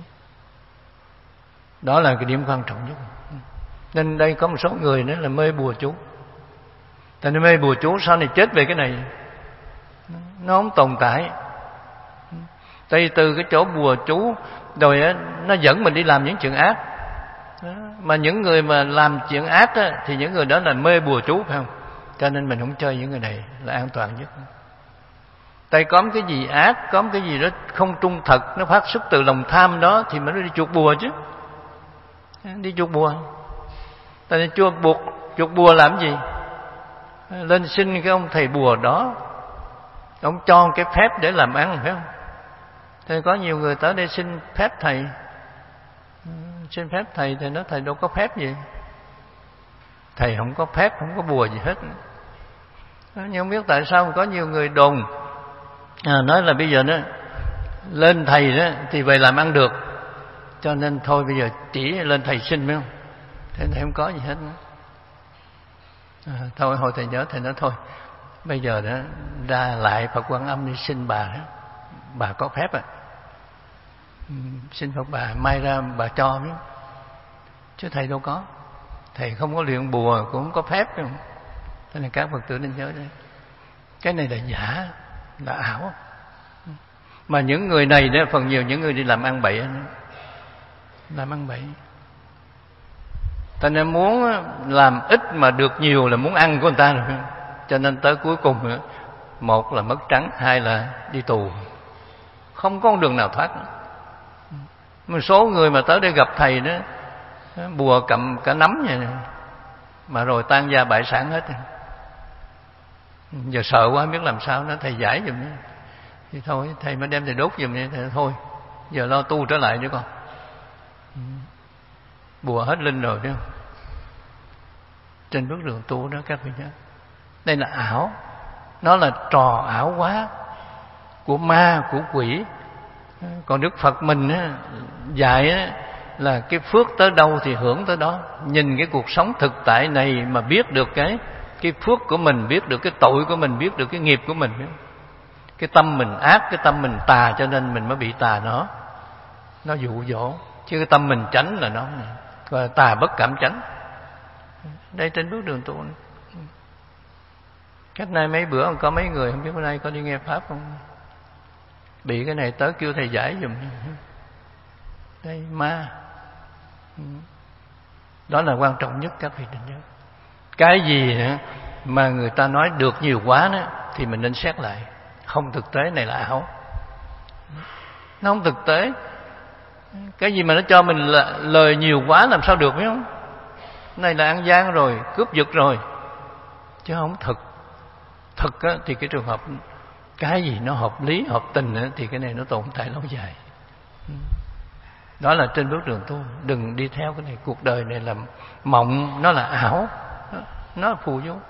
Đó là cái điểm quan trọng nhất. Nên đây có một số người nữa là mê bùa chú. Tại nên mê bùa chú sau này chết về cái này, nó không tồn tại. Tại từ cái chỗ bùa chú rồi nó dẫn mình đi làm những chuyện ác. Mà những người mà làm chuyện ác á, thì những người đó là mê bùa chú, phải không? Cho nên mình không chơi những người này là an toàn nhất. Tại có cái gì ác, có cái gì đó không trung thật, nó phát xuất từ lòng tham đó, thì mình đi chuộc bùa chứ. Đi chuộc bùa. Tại nên chuộc bùa làm gì? Lên xin cái ông thầy bùa đó, ông cho cái phép để làm ăn, phải không? Thì có nhiều người tới đây xin phép thầy. Xin phép thầy thì nói thầy đâu có phép gì. Thầy không có phép, không có bùa gì hết. Nhưng không biết tại sao có nhiều người đồn nói là bây giờ đó lên thầy đó thì về làm ăn được, cho nên thôi bây giờ chỉ lên thầy xin, phải không? Thế này không có gì hết nữa. Thôi hồi thầy nhớ thầy nói thôi bây giờ đó ra lại Phật Quan Âm đi xin bà đó, bà có phép xin Phật bà may ra bà cho biết. Chứ thầy đâu có, thầy không có luyện bùa, cũng không có phép. Thế nên các Phật tử nên nhớ đây, cái này là giả, là ảo. Mà những người này đó, phần nhiều những người đi làm ăn bậy, làm ăn bậy. Ta nên muốn làm ít mà được nhiều là muốn ăn của người ta rồi. Cho nên tới cuối cùng, một là mất trắng, hai là đi tù, không có đường nào thoát nữa. Một số người mà tới đây gặp thầy đó, bùa cầm cả nắm vậy này, mà rồi tan gia bại sản hết. Giờ sợ quá không biết làm sao, nó thầy giải giùm. Thì thôi thầy mới đem thầy đốt giùm đi. Thầy thôi giờ lo tu trở lại nữa con. Bùa hết linh rồi, đúng không? Trên bước đường tu đó các vị nhớ, đây là ảo, nó là trò ảo quá của ma, của quỷ. Còn Đức Phật mình dạy là cái phước tới đâu thì hưởng tới đó. Nhìn cái cuộc sống thực tại này mà biết được cái phước của mình, biết được cái tội của mình, biết được cái nghiệp của mình. Cái tâm mình ác, cái tâm mình tà, cho nên mình mới bị tà nó dụ dỗ. Chứ cái tâm mình chánh là nó gọi là tà bất cảm chánh. Đây trên bước đường tu. Cách nay mấy bữa có mấy người, không biết bữa nay có đi nghe pháp không, bị cái này tới kêu thầy giải giùm. Đây ma. Đó là quan trọng nhất các vị định nhớ. Cái gì mà người ta nói được nhiều quá đó, thì mình nên xét lại. Không thực tế, này là ảo, nó không thực tế. Cái gì mà nó cho mình là lời nhiều quá làm sao được, phải không? Này là ăn gian rồi, cướp giật rồi, chứ không thực. Thực á, thì cái trường hợp cái gì nó hợp lý, hợp tình á, thì cái này nó tồn tại lâu dài. Đó là trên bước đường tu. Đừng đi theo cái này. Cuộc đời này là mộng, nó là ảo, nó là phù du.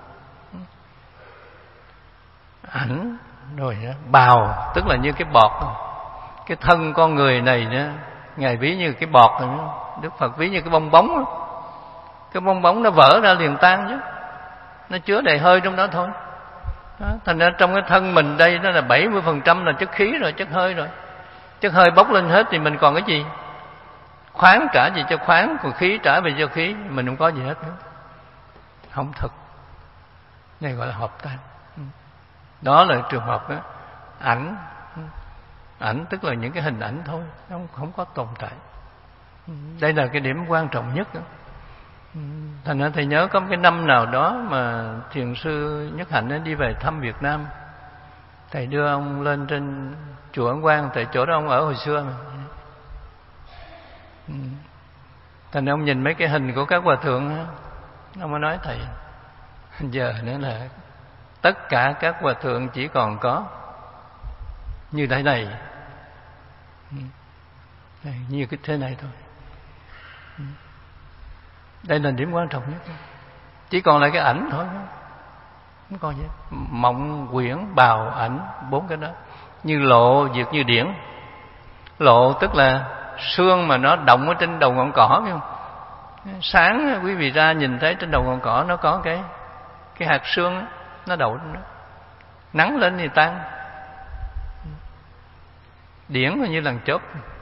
Ảnh rồi bào, tức là như cái bọt. Cái thân con người này đó, Ngài ví như cái bọt này, Đức Phật ví như cái bong bóng đó. Cái bong bóng nó vỡ ra liền tan chứ, nó chứa đầy hơi trong đó thôi. Đó, thành ra trong cái thân mình đây nó là 70% là chất khí rồi, chất hơi rồi. Chất hơi bốc lên hết thì mình còn cái gì? Khoáng trả gì cho khoáng, còn khí trả về cho khí, mình không có gì hết nữa. Không thực. Này gọi là hợp tan. Đó là trường hợp đó. Ảnh. Ảnh tức là những cái hình ảnh thôi, nó không có tồn tại. Đây là cái điểm quan trọng nhất đó. Thành ra thầy nhớ có một cái năm nào đó mà thiền sư Nhất Hạnh đi về thăm Việt Nam. Thầy đưa ông lên trên chùa Ấn Quang, tại chỗ đó ông ở hồi xưa mà. Thành ra ông nhìn mấy cái hình của các hòa thượng đó, ông mới nói thầy, giờ nữa là tất cả các hòa thượng chỉ còn có như thế này, như cái thế này thôi. Đây là điểm quan trọng nhất. Chỉ còn lại cái ảnh thôi, không còn gì. Mộng, quyển, bào, ảnh, bốn cái đó như lộ diệt như điển. Lộ tức là sương mà nó động ở trên đầu ngọn cỏ, phải không? Sáng quý vị ra nhìn thấy trên đầu ngọn cỏ nó có cái hạt sương nó đậu trên đó. Nắng lên thì tan. Điển là như làn chớp.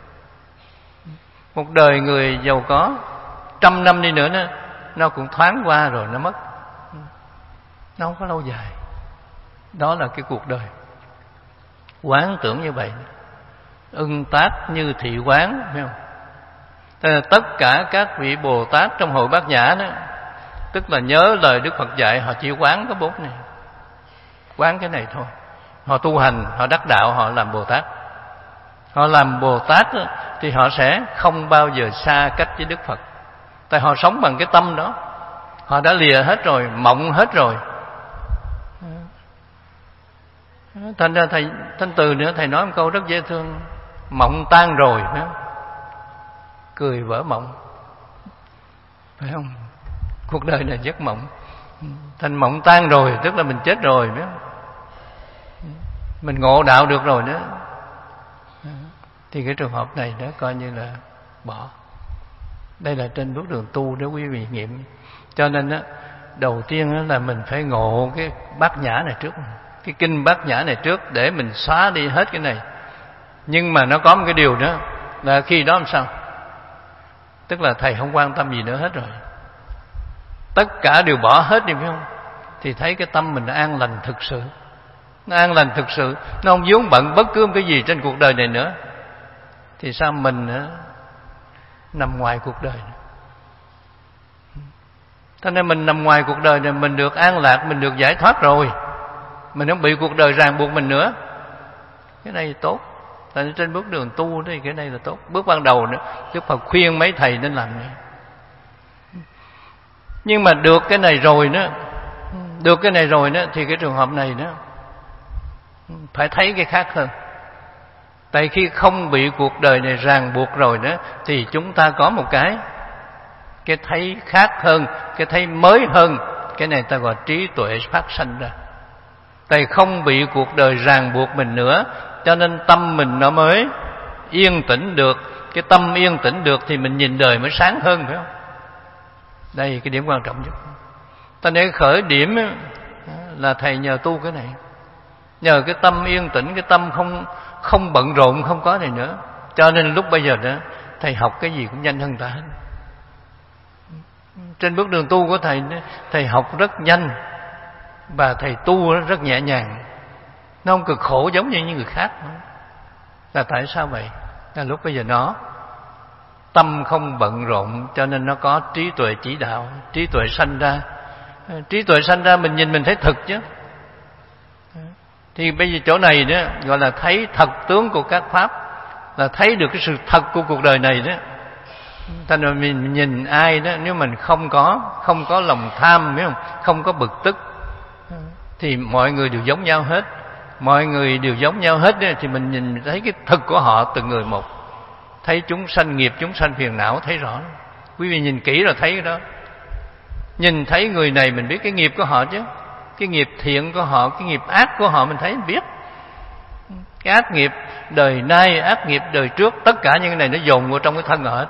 Một đời người giàu có 100 năm đi nữa nó cũng thoáng qua rồi nó mất. Nó không có lâu dài. Đó là cái cuộc đời. Quán tưởng như vậy. Ưng tác như thị quán, phải không? Tất cả các vị Bồ Tát trong hội Bát Nhã đó, tức là nhớ lời Đức Phật dạy, họ chỉ quán cái bốn này. Quán cái này thôi. Họ tu hành, họ đắc đạo, họ làm Bồ Tát. Họ làm Bồ Tát đó, thì họ sẽ không bao giờ xa cách với Đức Phật. Tại họ sống bằng cái tâm đó. Họ đã lìa hết rồi, mộng hết rồi. Thành ra thầy Thanh Từ nữa, thầy nói một câu rất dễ thương. Mộng tan rồi, phải không? Cười vỡ mộng, phải không? Cuộc đời là giấc mộng. Thành mộng tan rồi tức là mình chết rồi, phải không? Mình ngộ đạo được rồi đó. Thì cái trường hợp này đó coi như là bỏ. Đây là trên bước đường tu để quý vị nghiệm. Cho nên đó, đầu tiên đó là mình phải ngộ cái Bát Nhã này trước, cái kinh Bát Nhã này trước, để mình xóa đi hết cái này. Nhưng mà nó có một cái điều nữa là khi đó làm sao? Tức là thầy không quan tâm gì nữa hết rồi, tất cả đều bỏ hết đi, phải không? Thì thấy cái tâm mình nó an lành thực sự. Nó an lành thực sự, nó không vướng bận bất cứ một cái gì trên cuộc đời này nữa. Thì sao mình nằm ngoài cuộc đời này? Thế nên mình nằm ngoài cuộc đời này, mình được an lạc, mình được giải thoát rồi. Mình không bị cuộc đời ràng buộc mình nữa. Cái này tốt. Tại trên bước đường tu thì cái này là tốt. Bước ban đầu nữa, Đức Phật khuyên mấy thầy nên làm này. Nhưng mà được cái này rồi nữa, thì cái trường hợp này nữa phải thấy cái khác hơn. Tại khi không bị cuộc đời này ràng buộc rồi nữa, thì chúng ta có một cái thấy khác hơn, cái thấy mới hơn. Cái này ta gọi trí tuệ phát sanh ra. Tại không bị cuộc đời ràng buộc mình nữa, cho nên tâm mình nó mới yên tĩnh được. Cái tâm yên tĩnh được thì mình nhìn đời mới sáng hơn, phải không? Đây cái điểm quan trọng nhất. Ta để khởi điểm là thầy nhờ tu cái này, nhờ cái tâm yên tĩnh, cái tâm không bận rộn, không có này nữa. Cho nên lúc bây giờ đó thầy học cái gì cũng nhanh hơn ta hết. Trên bước đường tu của thầy học rất nhanh, và thầy tu rất nhẹ nhàng. Nó không cực khổ giống như những người khác nữa. Là tại sao vậy? Là lúc bây giờ nó tâm không bận rộn, cho nên nó có trí tuệ chỉ đạo. Trí tuệ sanh ra. Trí tuệ sanh ra mình nhìn mình thấy thực chứ. Thì bây giờ chỗ này đó gọi là thấy thật tướng của các pháp, là thấy được cái sự thật của cuộc đời này đó. Thành ra mình nhìn ai đó, nếu mình không có lòng tham, biết không? Không có bực tức, thì mọi người đều giống nhau hết. Mọi người đều giống nhau hết đó, thì mình nhìn thấy cái thực của họ từng người một. Thấy chúng sanh nghiệp, chúng sanh phiền não, thấy rõ. Quý vị nhìn kỹ rồi thấy cái đó. Nhìn thấy người này mình biết cái nghiệp của họ chứ. Cái nghiệp thiện của họ, cái nghiệp ác của họ mình thấy mình biết. Cái ác nghiệp đời nay, ác nghiệp đời trước, tất cả những cái này nó dồn vào trong cái thân họ hết.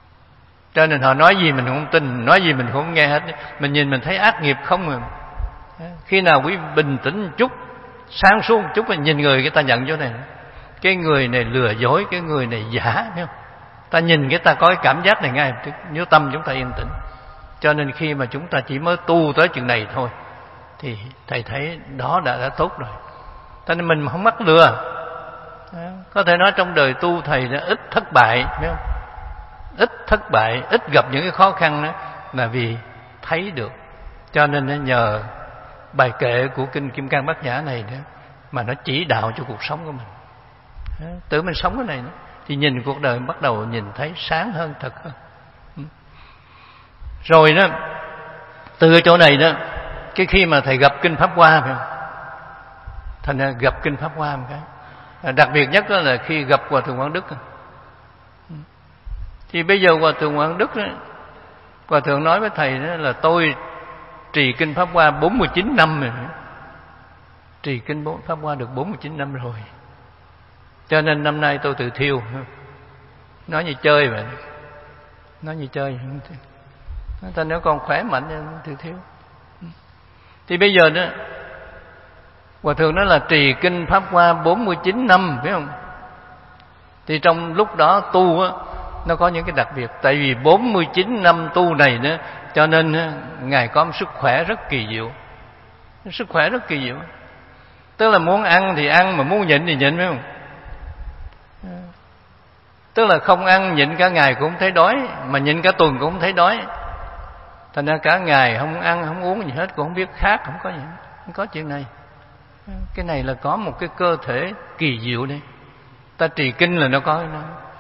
Cho nên họ nói gì mình không tin, nói gì mình không nghe hết. Mình nhìn mình thấy ác nghiệp không mà. Khi nào quý bình tĩnh chút, sáng suốt chút là nhìn người, cái ta nhận chỗ này, cái người này lừa dối, cái người này giả, biết không? Ta nhìn cái ta có cái cảm giác này ngay, nếu tâm chúng ta yên tĩnh. Cho nên khi mà chúng ta chỉ mới tu tới chừng này thôi thì thầy thấy đó đã tốt rồi. Cho nên mình không mắc lừa. Có thể nói trong đời tu thầy đã ít thất bại, biết không? Ít thất bại, ít gặp những cái khó khăn đó là vì thấy được. Cho nên nhờ bài kệ của kinh Kim Cang Bát Nhã này đó mà nó chỉ đạo cho cuộc sống của mình. Tự mình sống cái này đó, thì nhìn cuộc đời bắt đầu nhìn thấy sáng hơn, thật hơn. Rồi đó, từ cái chỗ này đó, cái khi mà thầy gặp kinh Pháp Hoa, phải không? Thành gặp kinh Pháp Hoa một cái đặc biệt nhất đó là khi gặp Hòa Thượng Quảng Đức. Thì bây giờ Hòa Thượng Quảng Đức đó, Hòa Thượng nói với thầy đó là tôi trì kinh Pháp Hoa 49 năm rồi. Trì kinh Pháp Hoa được 49 năm rồi. Cho nên năm nay tôi tự thiêu. Nói như chơi vậy. Nói như chơi. Ta nếu còn khỏe mạnh tự thiêu. Thì bây giờ đó, Hòa Thượng nói là trì kinh Pháp Hoa 49 năm, phải không? Thì trong lúc đó tu á, nó có những cái đặc biệt. Tại vì 49 năm tu này đó, cho nên Ngài có một sức khỏe rất kỳ diệu. Sức khỏe rất kỳ diệu. Tức là muốn ăn thì ăn, mà muốn nhịn thì nhịn, phải không? Tức là không ăn nhịn cả ngày cũng không thấy đói, mà nhịn cả tuần cũng không thấy đói. Thành ra cả ngày không ăn không uống gì hết, cũng không biết khát, không có gì, không có chuyện này. Cái này là có một cái cơ thể kỳ diệu đây. Ta trì kinh là nó có cái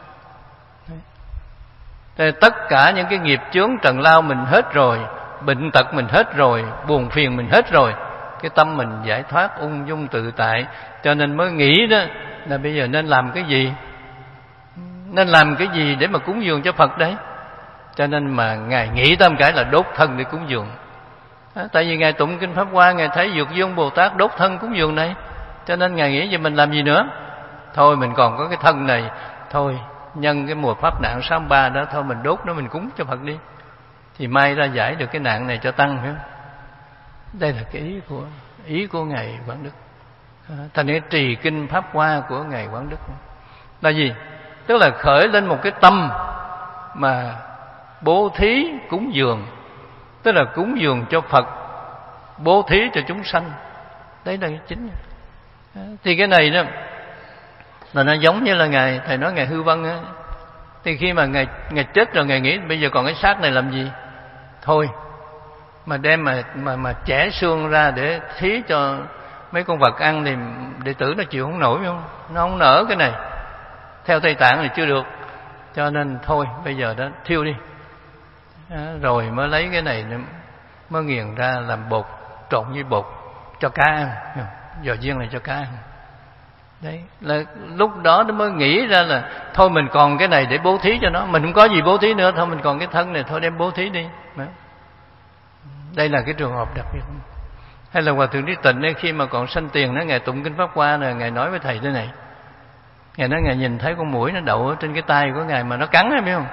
đó. Tất cả những cái nghiệp chướng trần lao mình hết rồi, bệnh tật mình hết rồi, buồn phiền mình hết rồi, cái tâm mình giải thoát ung dung tự tại. Cho nên mới nghĩ đó là bây giờ nên làm cái gì, nên làm cái gì để mà cúng dường cho Phật đấy. Cho nên mà Ngài nghĩ tới một cái là đốt thân để cúng dường. Tại vì Ngài tụng kinh Pháp Hoa, Ngài thấy Dược Dương Bồ Tát đốt thân cúng dường này, cho nên Ngài nghĩ vậy mình làm gì nữa. Thôi mình còn có cái thân này, thôi nhân cái mùa pháp nạn 63 đó, thôi mình đốt nó, mình cúng cho Phật đi, thì may ra giải được cái nạn này cho tăng, phải không? Đây là cái ý của Ngài Quảng Đức. Thành cái trì kinh Pháp Hoa của Ngài Quảng Đức là gì? Tức là khởi lên một cái tâm mà bố thí cúng dường, tức là cúng dường cho Phật, bố thí cho chúng sanh. Đấy là cái chính. Thì cái này đó là nó giống như là thầy nói Ngài Hư Vân á. Thì khi mà Ngài chết rồi, Ngài nghĩ bây giờ còn cái xác này làm gì? Thôi mà đem mà chẻ xương ra để thí cho mấy con vật ăn thì đệ tử nó chịu không nổi, không? Nó không nở cái này. Theo Tây Tạng thì chưa được. Cho nên thôi bây giờ đó thiêu đi. Rồi mới lấy cái này mới nghiền ra làm bột, trộn với bột cho cá ăn, giò riêng này cho cá ăn. Đấy là lúc đó nó mới nghĩ ra là thôi mình còn cái này để bố thí cho nó, mình không có gì bố thí nữa, thôi mình còn cái thân này thôi đem bố thí đi. Đây là cái trường hợp đặc biệt. Hay là Hòa Thượng Trí Tịnh ấy, khi mà còn sanh tiền đó, Ngài tụng kinh Pháp Hoa này, Ngài nói với thầy thế này. Ngài nói Ngài nhìn thấy con muỗi nó đậu ở trên cái tay của Ngài mà nó cắn, biết không?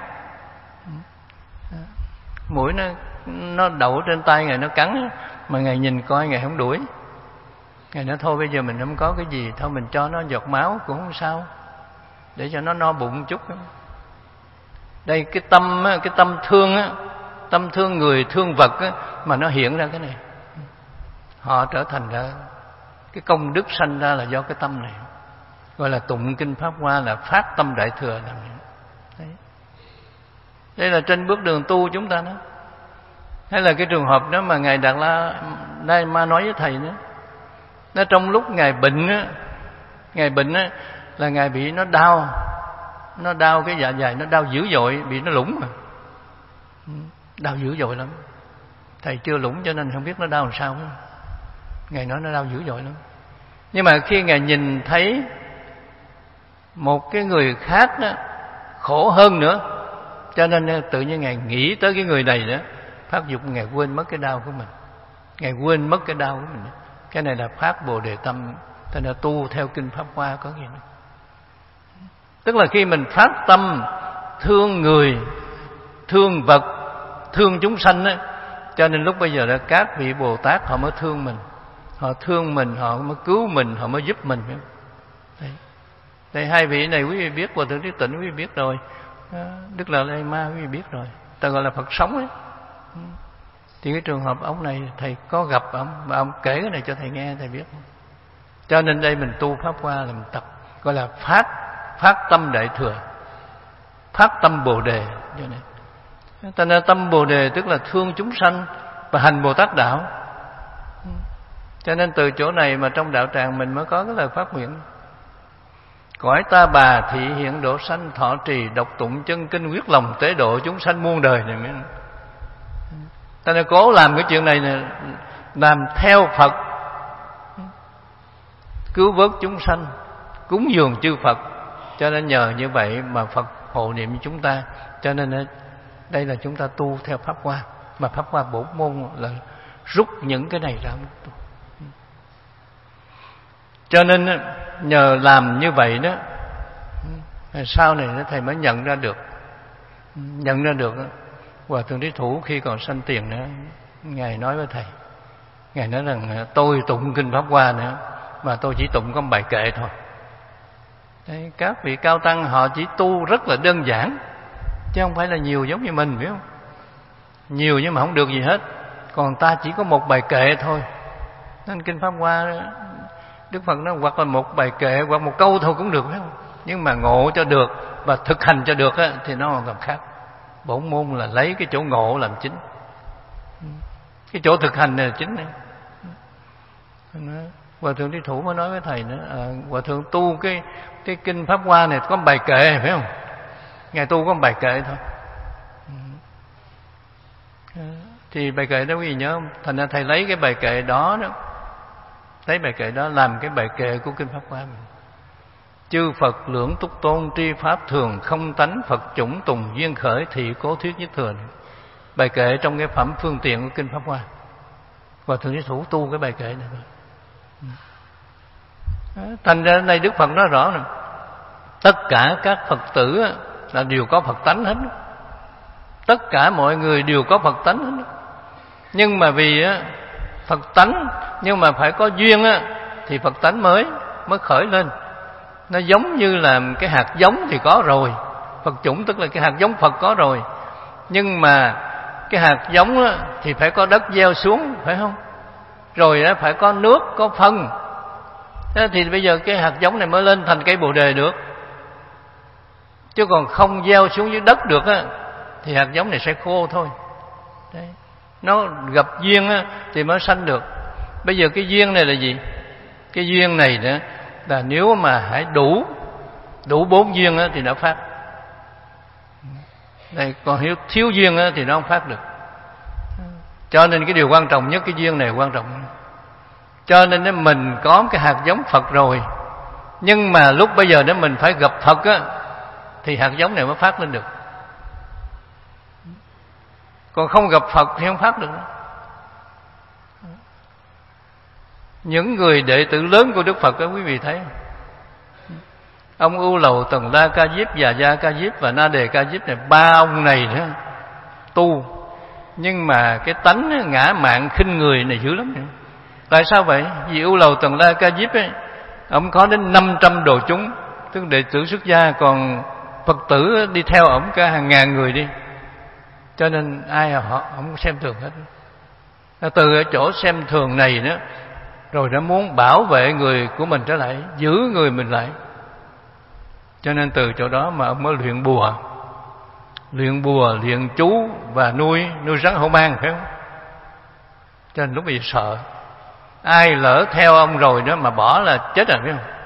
Muỗi nó đậu trên tay Ngài, nó cắn, mà Ngài nhìn coi Ngài không đuổi. Ngài nói thôi bây giờ mình không có cái gì, thôi mình cho nó giọt máu cũng không sao, để cho nó no bụng một chút. Đây cái tâm thương á, tâm thương người thương vật á, mà nó hiện ra cái này. Họ trở thành ra cái công đức sanh ra là do cái tâm này. Gọi là tụng kinh Pháp Hoa là phát tâm đại thừa. Đấy. Đây là trên bước đường tu chúng ta đó. Hay là cái trường hợp đó mà Ngài Đạt Lai Ma nói với thầy nữa. Nó trong lúc Ngài bệnh á, là Ngài bị nó đau cái dạ dày, nó đau dữ dội, bị nó lủng mà. Đau dữ dội lắm. Thầy chưa lủng cho nên không biết nó đau làm sao. Ngài nói nó đau dữ dội lắm. Nhưng mà khi Ngài nhìn thấy một cái người khác đó khổ hơn nữa, cho nên tự nhiên Ngài nghĩ tới cái người này đó, phát dục Ngài quên mất cái đau của mình. Ngài quên mất cái đau của mình. Cái này là phát Bồ Đề tâm. Thế nên tu theo kinh Pháp Hoa có gì nữa. Tức là khi mình phát tâm thương người, thương vật, thương chúng sanh ấy, Cho nên lúc bây giờ là các vị Bồ Tát họ mới thương mình. Họ thương mình, họ mới cứu mình, họ mới giúp mình. Đây hai vị này quý vị biết, Hòa Thượng Trí Tịnh quý vị biết rồi, Đức Đạt Lai Ma quý vị biết rồi, ta gọi là Phật sống ấy. Thì cái trường hợp ông này thầy có gặp ông, và ông kể cái này cho thầy nghe, thầy biết. Cho nên đây mình tu Pháp Hoa là mình tập, gọi là phát tâm Đại Thừa, phát tâm Bồ Đề. Cho nên tâm Bồ Đề tức là thương chúng sanh và hành Bồ Tát đạo. Cho nên từ chỗ này mà trong đạo tràng mình mới có cái lời phát nguyện: cõi ta bà thị hiện độ sanh, thọ trì đọc tụng chân kinh, quyết lòng tế độ chúng sanh muôn đời này. Ta nên cố làm cái chuyện này nè, làm theo Phật, cứu vớt chúng sanh, cúng dường chư Phật. Cho nên nhờ như vậy mà Phật hộ niệm chúng ta. Cho nên đây là chúng ta tu theo Pháp Hoa, mà Pháp Hoa bổn môn là rút những cái này ra. Cho nên nhờ làm như vậy đó, sau này thầy mới nhận ra được. Hòa Thượng Trí Thủ khi còn sanh tiền nữa, ngài nói với thầy, ngài nói rằng tôi tụng kinh Pháp Hoa nữa mà tôi chỉ tụng có bài kệ thôi. Đấy, các vị cao tăng họ chỉ tu rất là đơn giản, chứ không phải là nhiều giống như mình, biết không? Nhiều nhưng mà không được gì hết. Còn ta chỉ có một bài kệ thôi. Nên kinh Pháp Hoa Đức Phật nói hoặc là một bài kệ hoặc một câu thôi cũng được, phải không? Nhưng mà ngộ cho được và thực hành cho được á, thì nó hoàn toàn khác. Bổn môn là lấy cái chỗ ngộ làm chính, cái chỗ thực hành này là chính này. Hòa Thượng Trí Thủ mới nói với thầy nữa, Hòa Thượng tu cái kinh Pháp Hoa này có bài kệ, phải không? Ngài tu có bài kệ thôi. Thì bài kệ đó quý vị nhớ không? Thành ra thầy lấy cái bài kệ đó lấy bài kệ đó làm cái bài kệ của kinh Pháp Hoa mình. Chư Phật lưỡng túc tôn, tri pháp thường không tánh, Phật chủng tùng duyên khởi, thị cố thuyết nhất thừa. Bài kệ trong cái phẩm phương tiện của kinh Pháp Hoa. Và Thượng Trí Thủ tu cái bài kệ này. Thành ra đây Đức Phật nói rõ rồi, tất cả các Phật tử là đều có Phật tánh hết. Tất cả mọi người đều có Phật tánh hết. Nhưng mà vì Phật tánh, nhưng mà phải có duyên thì Phật tánh mới khởi lên. Nó giống như là cái hạt giống thì có rồi, Phật chủng tức là cái hạt giống Phật có rồi. Nhưng mà cái hạt giống thì phải có đất gieo xuống, phải không? Rồi phải có nước, có phân. Thế thì bây giờ cái hạt giống này mới lên thành cây Bồ Đề được. Chứ còn không gieo xuống dưới đất được thì hạt giống này sẽ khô thôi. Đấy. Nó gặp duyên thì mới sanh được. Bây giờ cái duyên này là gì? Cái duyên này nữa là nếu mà hãy đủ 4 duyên thì nó phát. Đây, còn nếu thiếu duyên thì nó không phát được. Cho nên cái điều quan trọng nhất, cái duyên này quan trọng. Cho nên mình có cái hạt giống Phật rồi, nhưng mà lúc bây giờ mình phải gặp Phật thì hạt giống này mới phát lên được. Còn không gặp Phật thì không phát được. Những người đệ tử lớn của Đức Phật quý vị thấy, ông Ưu Lầu Tần La Ca Diếp, Già Gia Ca Diếp và Na Đề Ca Diếp này, 3 ông này nữa tu, nhưng mà cái tánh ngã mạn khinh người này dữ lắm. Tại sao vậy? Vì Ưu Lầu Tần La Ca Diếp ông có đến 500 đồ chúng, tức đệ tử xuất gia, còn Phật tử đi theo ổng cả hàng ngàn người đi. Cho nên ai họ không xem thường hết. Từ ở chỗ xem thường này đó, rồi nó muốn bảo vệ người của mình trở lại, giữ người mình lại. Cho nên từ chỗ đó mà ông mới luyện bùa, luyện chú và nuôi rắn hổ mang, phải không? Cho nên lúc bây giờ sợ, ai lỡ theo ông rồi đó mà bỏ là chết rồi, phải không?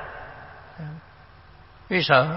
Vì sợ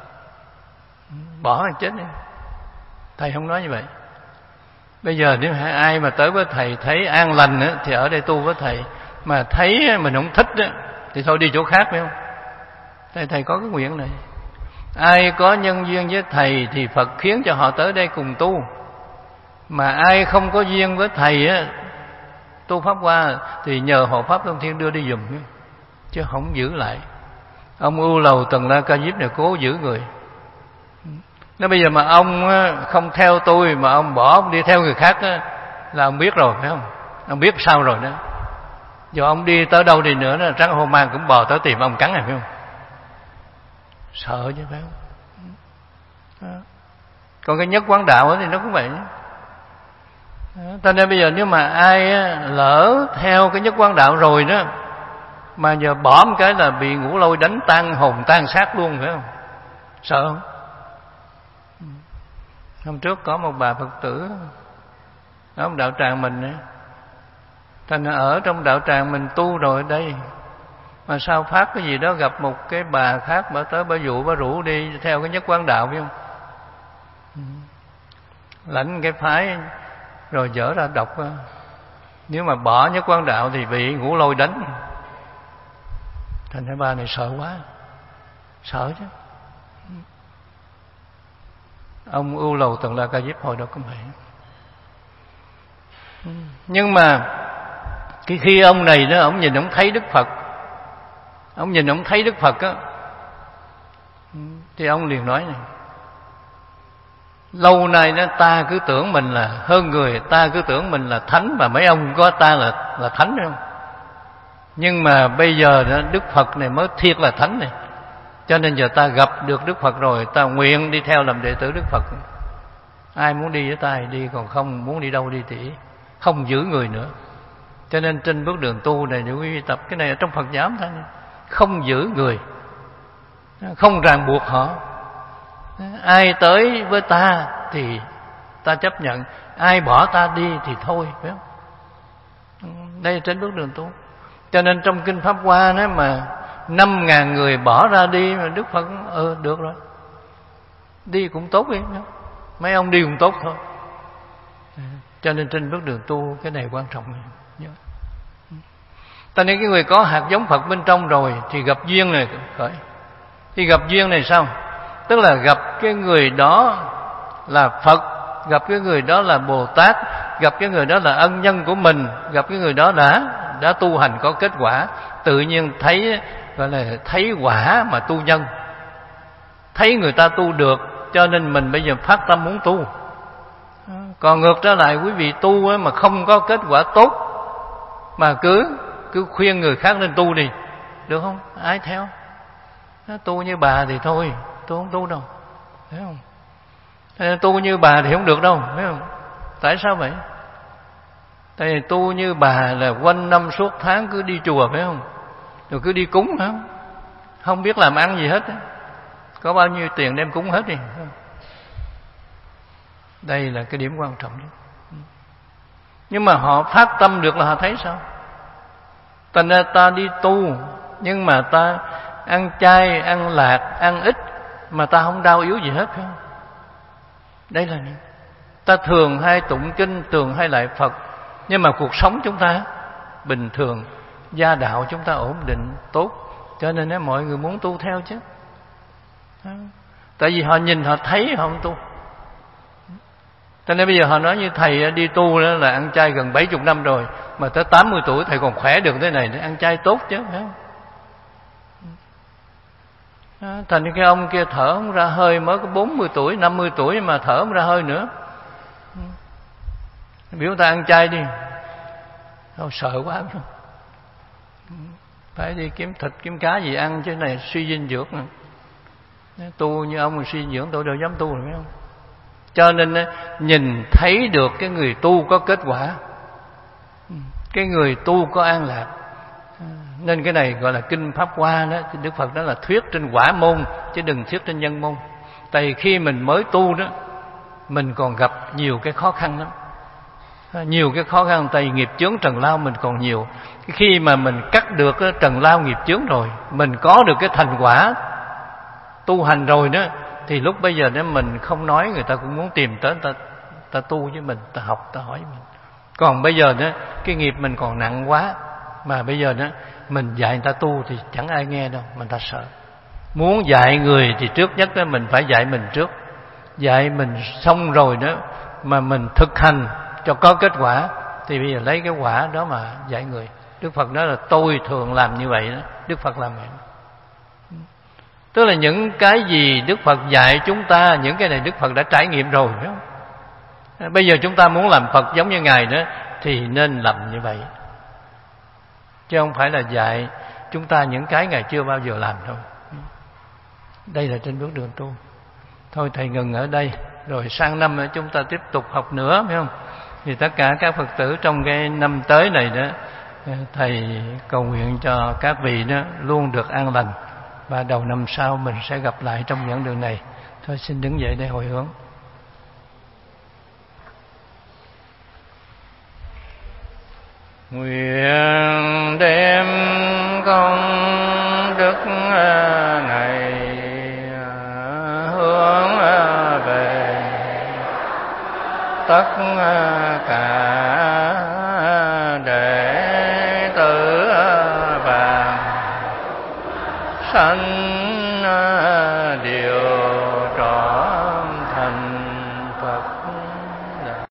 bỏ là chết đi. Thầy không nói như vậy. Bây giờ nếu ai mà tới với thầy thấy an lành thì ở đây tu với thầy, mà thấy mình không thích thì thôi đi chỗ khác, phải không? Thầy có cái nguyện này. Ai có nhân duyên với thầy thì Phật khiến cho họ tới đây cùng tu. Mà ai không có duyên với thầy tu Pháp Hoa thì nhờ Hộ Pháp Long Thiên đưa đi giùm, chứ không giữ lại. Ông Ưu Lầu Tần La Ca Diếp này cố giữ người. Nếu bây giờ mà ông không theo tôi mà ông bỏ, ông đi theo người khác là ông biết rồi, phải không? Ông biết sao rồi đó. Dù ông đi tới đâu đi nữa, rắn hổ mang cũng bò tới tìm ông cắn này, phải không? Sợ chứ, phải không? Đó. Còn cái nhất quán đạo thì nó cũng vậy. Cho nên bây giờ nếu mà ai lỡ theo cái nhất quán đạo rồi đó, mà giờ bỏ một cái là bị ngũ lôi đánh tan hồn tan xác luôn, phải không? Sợ không? Hôm trước có một bà Phật tử ở trong đạo tràng mình ấy, thành ở trong đạo tràng mình tu rồi ở đây, mà sao phát cái gì đó gặp một cái bà khác, bà tới bà dụ bà rủ đi theo cái nhất quán đạo, phải không? Lãnh cái phái rồi dở ra đọc, nếu mà bỏ nhất quán đạo thì bị ngũ lôi đánh. Thành ra bà này sợ quá, sợ chứ. Ông Ưu Lầu Tần La Ca Diếp hồi đó cũng vậy. Nhưng mà khi ông này đó, ông nhìn ông thấy Đức Phật, ông nhìn ông thấy Đức Phật á, thì ông liền nói này: lâu nay đó ta cứ tưởng mình là hơn người, ta cứ tưởng mình là thánh, mà mấy ông có ta là thánh không? Nhưng mà bây giờ đó, Đức Phật này mới thiệt là thánh này. Cho nên giờ ta gặp được Đức Phật rồi, ta nguyện đi theo làm đệ tử Đức Phật. Ai muốn đi với ta thì đi, còn không muốn đi đâu đi tỉ, không giữ người nữa. Cho nên trên bước đường tu này, quý vị tập cái này ở trong Phật giáo thôi, không giữ người, không ràng buộc họ. Ai tới với ta thì ta chấp nhận, ai bỏ ta đi thì thôi, phải không? Đây là trên bước đường tu. Cho nên trong Kinh Pháp Hoa đó mà 5.000 người bỏ ra đi, mà Đức Phật được rồi, đi cũng tốt đi, mấy ông đi cũng tốt thôi. Cho nên trên bước đường tu cái này quan trọng. Ta nên cái người có hạt giống Phật bên trong rồi thì gặp duyên này khởi. Thì gặp duyên này sao? Tức là gặp cái người đó là Phật, gặp cái người đó là Bồ Tát, gặp cái người đó là ân nhân của mình, gặp cái người đó đã tu hành có kết quả, tự nhiên thấy, gọi là thấy quả mà tu nhân, thấy người ta tu được, cho nên mình bây giờ phát tâm muốn tu. Còn ngược trở lại, quý vị tu mà không có kết quả tốt mà cứ khuyên người khác nên tu đi, được không? Ai theo? Tu như bà thì thôi, tôi không tu đâu, thấy không? Tu như bà thì không được đâu, thấy không? Tại sao vậy? Tại vì tu như bà là quanh năm suốt tháng cứ đi chùa, phải không? Rồi cứ đi cúng, phải không? Không biết làm ăn gì hết, có bao nhiêu tiền đem cúng hết đi. Đây là cái điểm quan trọng nhất. Nhưng mà họ phát tâm được là họ thấy sao? Thành ra ta đi tu, nhưng mà ta ăn chay, ăn lạc, ăn ít, mà ta không đau yếu gì hết, phải không? Đây là ta thường hay tụng kinh, thường hay lại Phật, nhưng mà cuộc sống chúng ta bình thường, gia đạo chúng ta ổn định, tốt. Cho nên mọi người muốn tu theo chứ. Tại vì họ nhìn, họ thấy, họ không tu. Cho nên bây giờ họ nói như thầy đi tu đó là ăn chay gần 70 năm rồi, mà tới 80 tuổi thầy còn khỏe được thế này, ăn chay tốt chứ, phải không? Thành cái ông kia thở không ra hơi, mới có 40 tuổi, 50 tuổi mà thở không ra hơi nữa. Biểu ta ăn chay đi, không, sợ quá, phải đi kiếm thịt kiếm cá gì ăn, chứ này suy dinh dưỡng. Tu như ông mà suy dinh dưỡng tôi đâu dám tu rồi, phải không? Cho nên nhìn thấy được cái người tu có kết quả, cái người tu có an lạc. Nên cái này gọi là Kinh Pháp Hoa đó, Đức Phật đó là thuyết trên quả môn chứ đừng thuyết trên nhân môn. Tại vì khi mình mới tu đó, mình còn gặp nhiều cái khó khăn lắm, nhiều cái khó khăn. Tại vì nghiệp chướng trần lao mình còn nhiều. Khi mà mình cắt được trần lao nghiệp chướng rồi, mình có được cái thành quả tu hành rồi đó, thì lúc bây giờ đó mình không nói, người ta cũng muốn tìm tới ta tu với mình, ta học, ta hỏi mình. Còn bây giờ đó cái nghiệp mình còn nặng quá, mà bây giờ đó mình dạy người ta tu thì chẳng ai nghe đâu, mình ta sợ. Muốn dạy người thì trước nhất đó mình phải dạy mình trước, dạy mình xong rồi đó mà mình thực hành cho có kết quả, thì bây giờ lấy cái quả đó mà dạy người. Đức Phật nói là tôi thường làm như vậy đó, Đức Phật làm vậy. Tức là những cái gì Đức Phật dạy chúng ta, những cái này Đức Phật đã trải nghiệm rồi, phải không? Bây giờ chúng ta muốn làm Phật giống như Ngài đó thì nên làm như vậy, chứ không phải là dạy chúng ta những cái Ngài chưa bao giờ làm đâu. Đây là trên bước đường tu. Thôi thầy ngừng ở đây, rồi sang năm chúng ta tiếp tục học nữa, phải không? Thì tất cả các Phật tử trong cái năm tới này đó, thầy cầu nguyện cho các vị đó luôn được an lành, và đầu năm sau mình sẽ gặp lại trong giảng đường này. Thôi xin đứng dậy để hồi hướng. Nguyện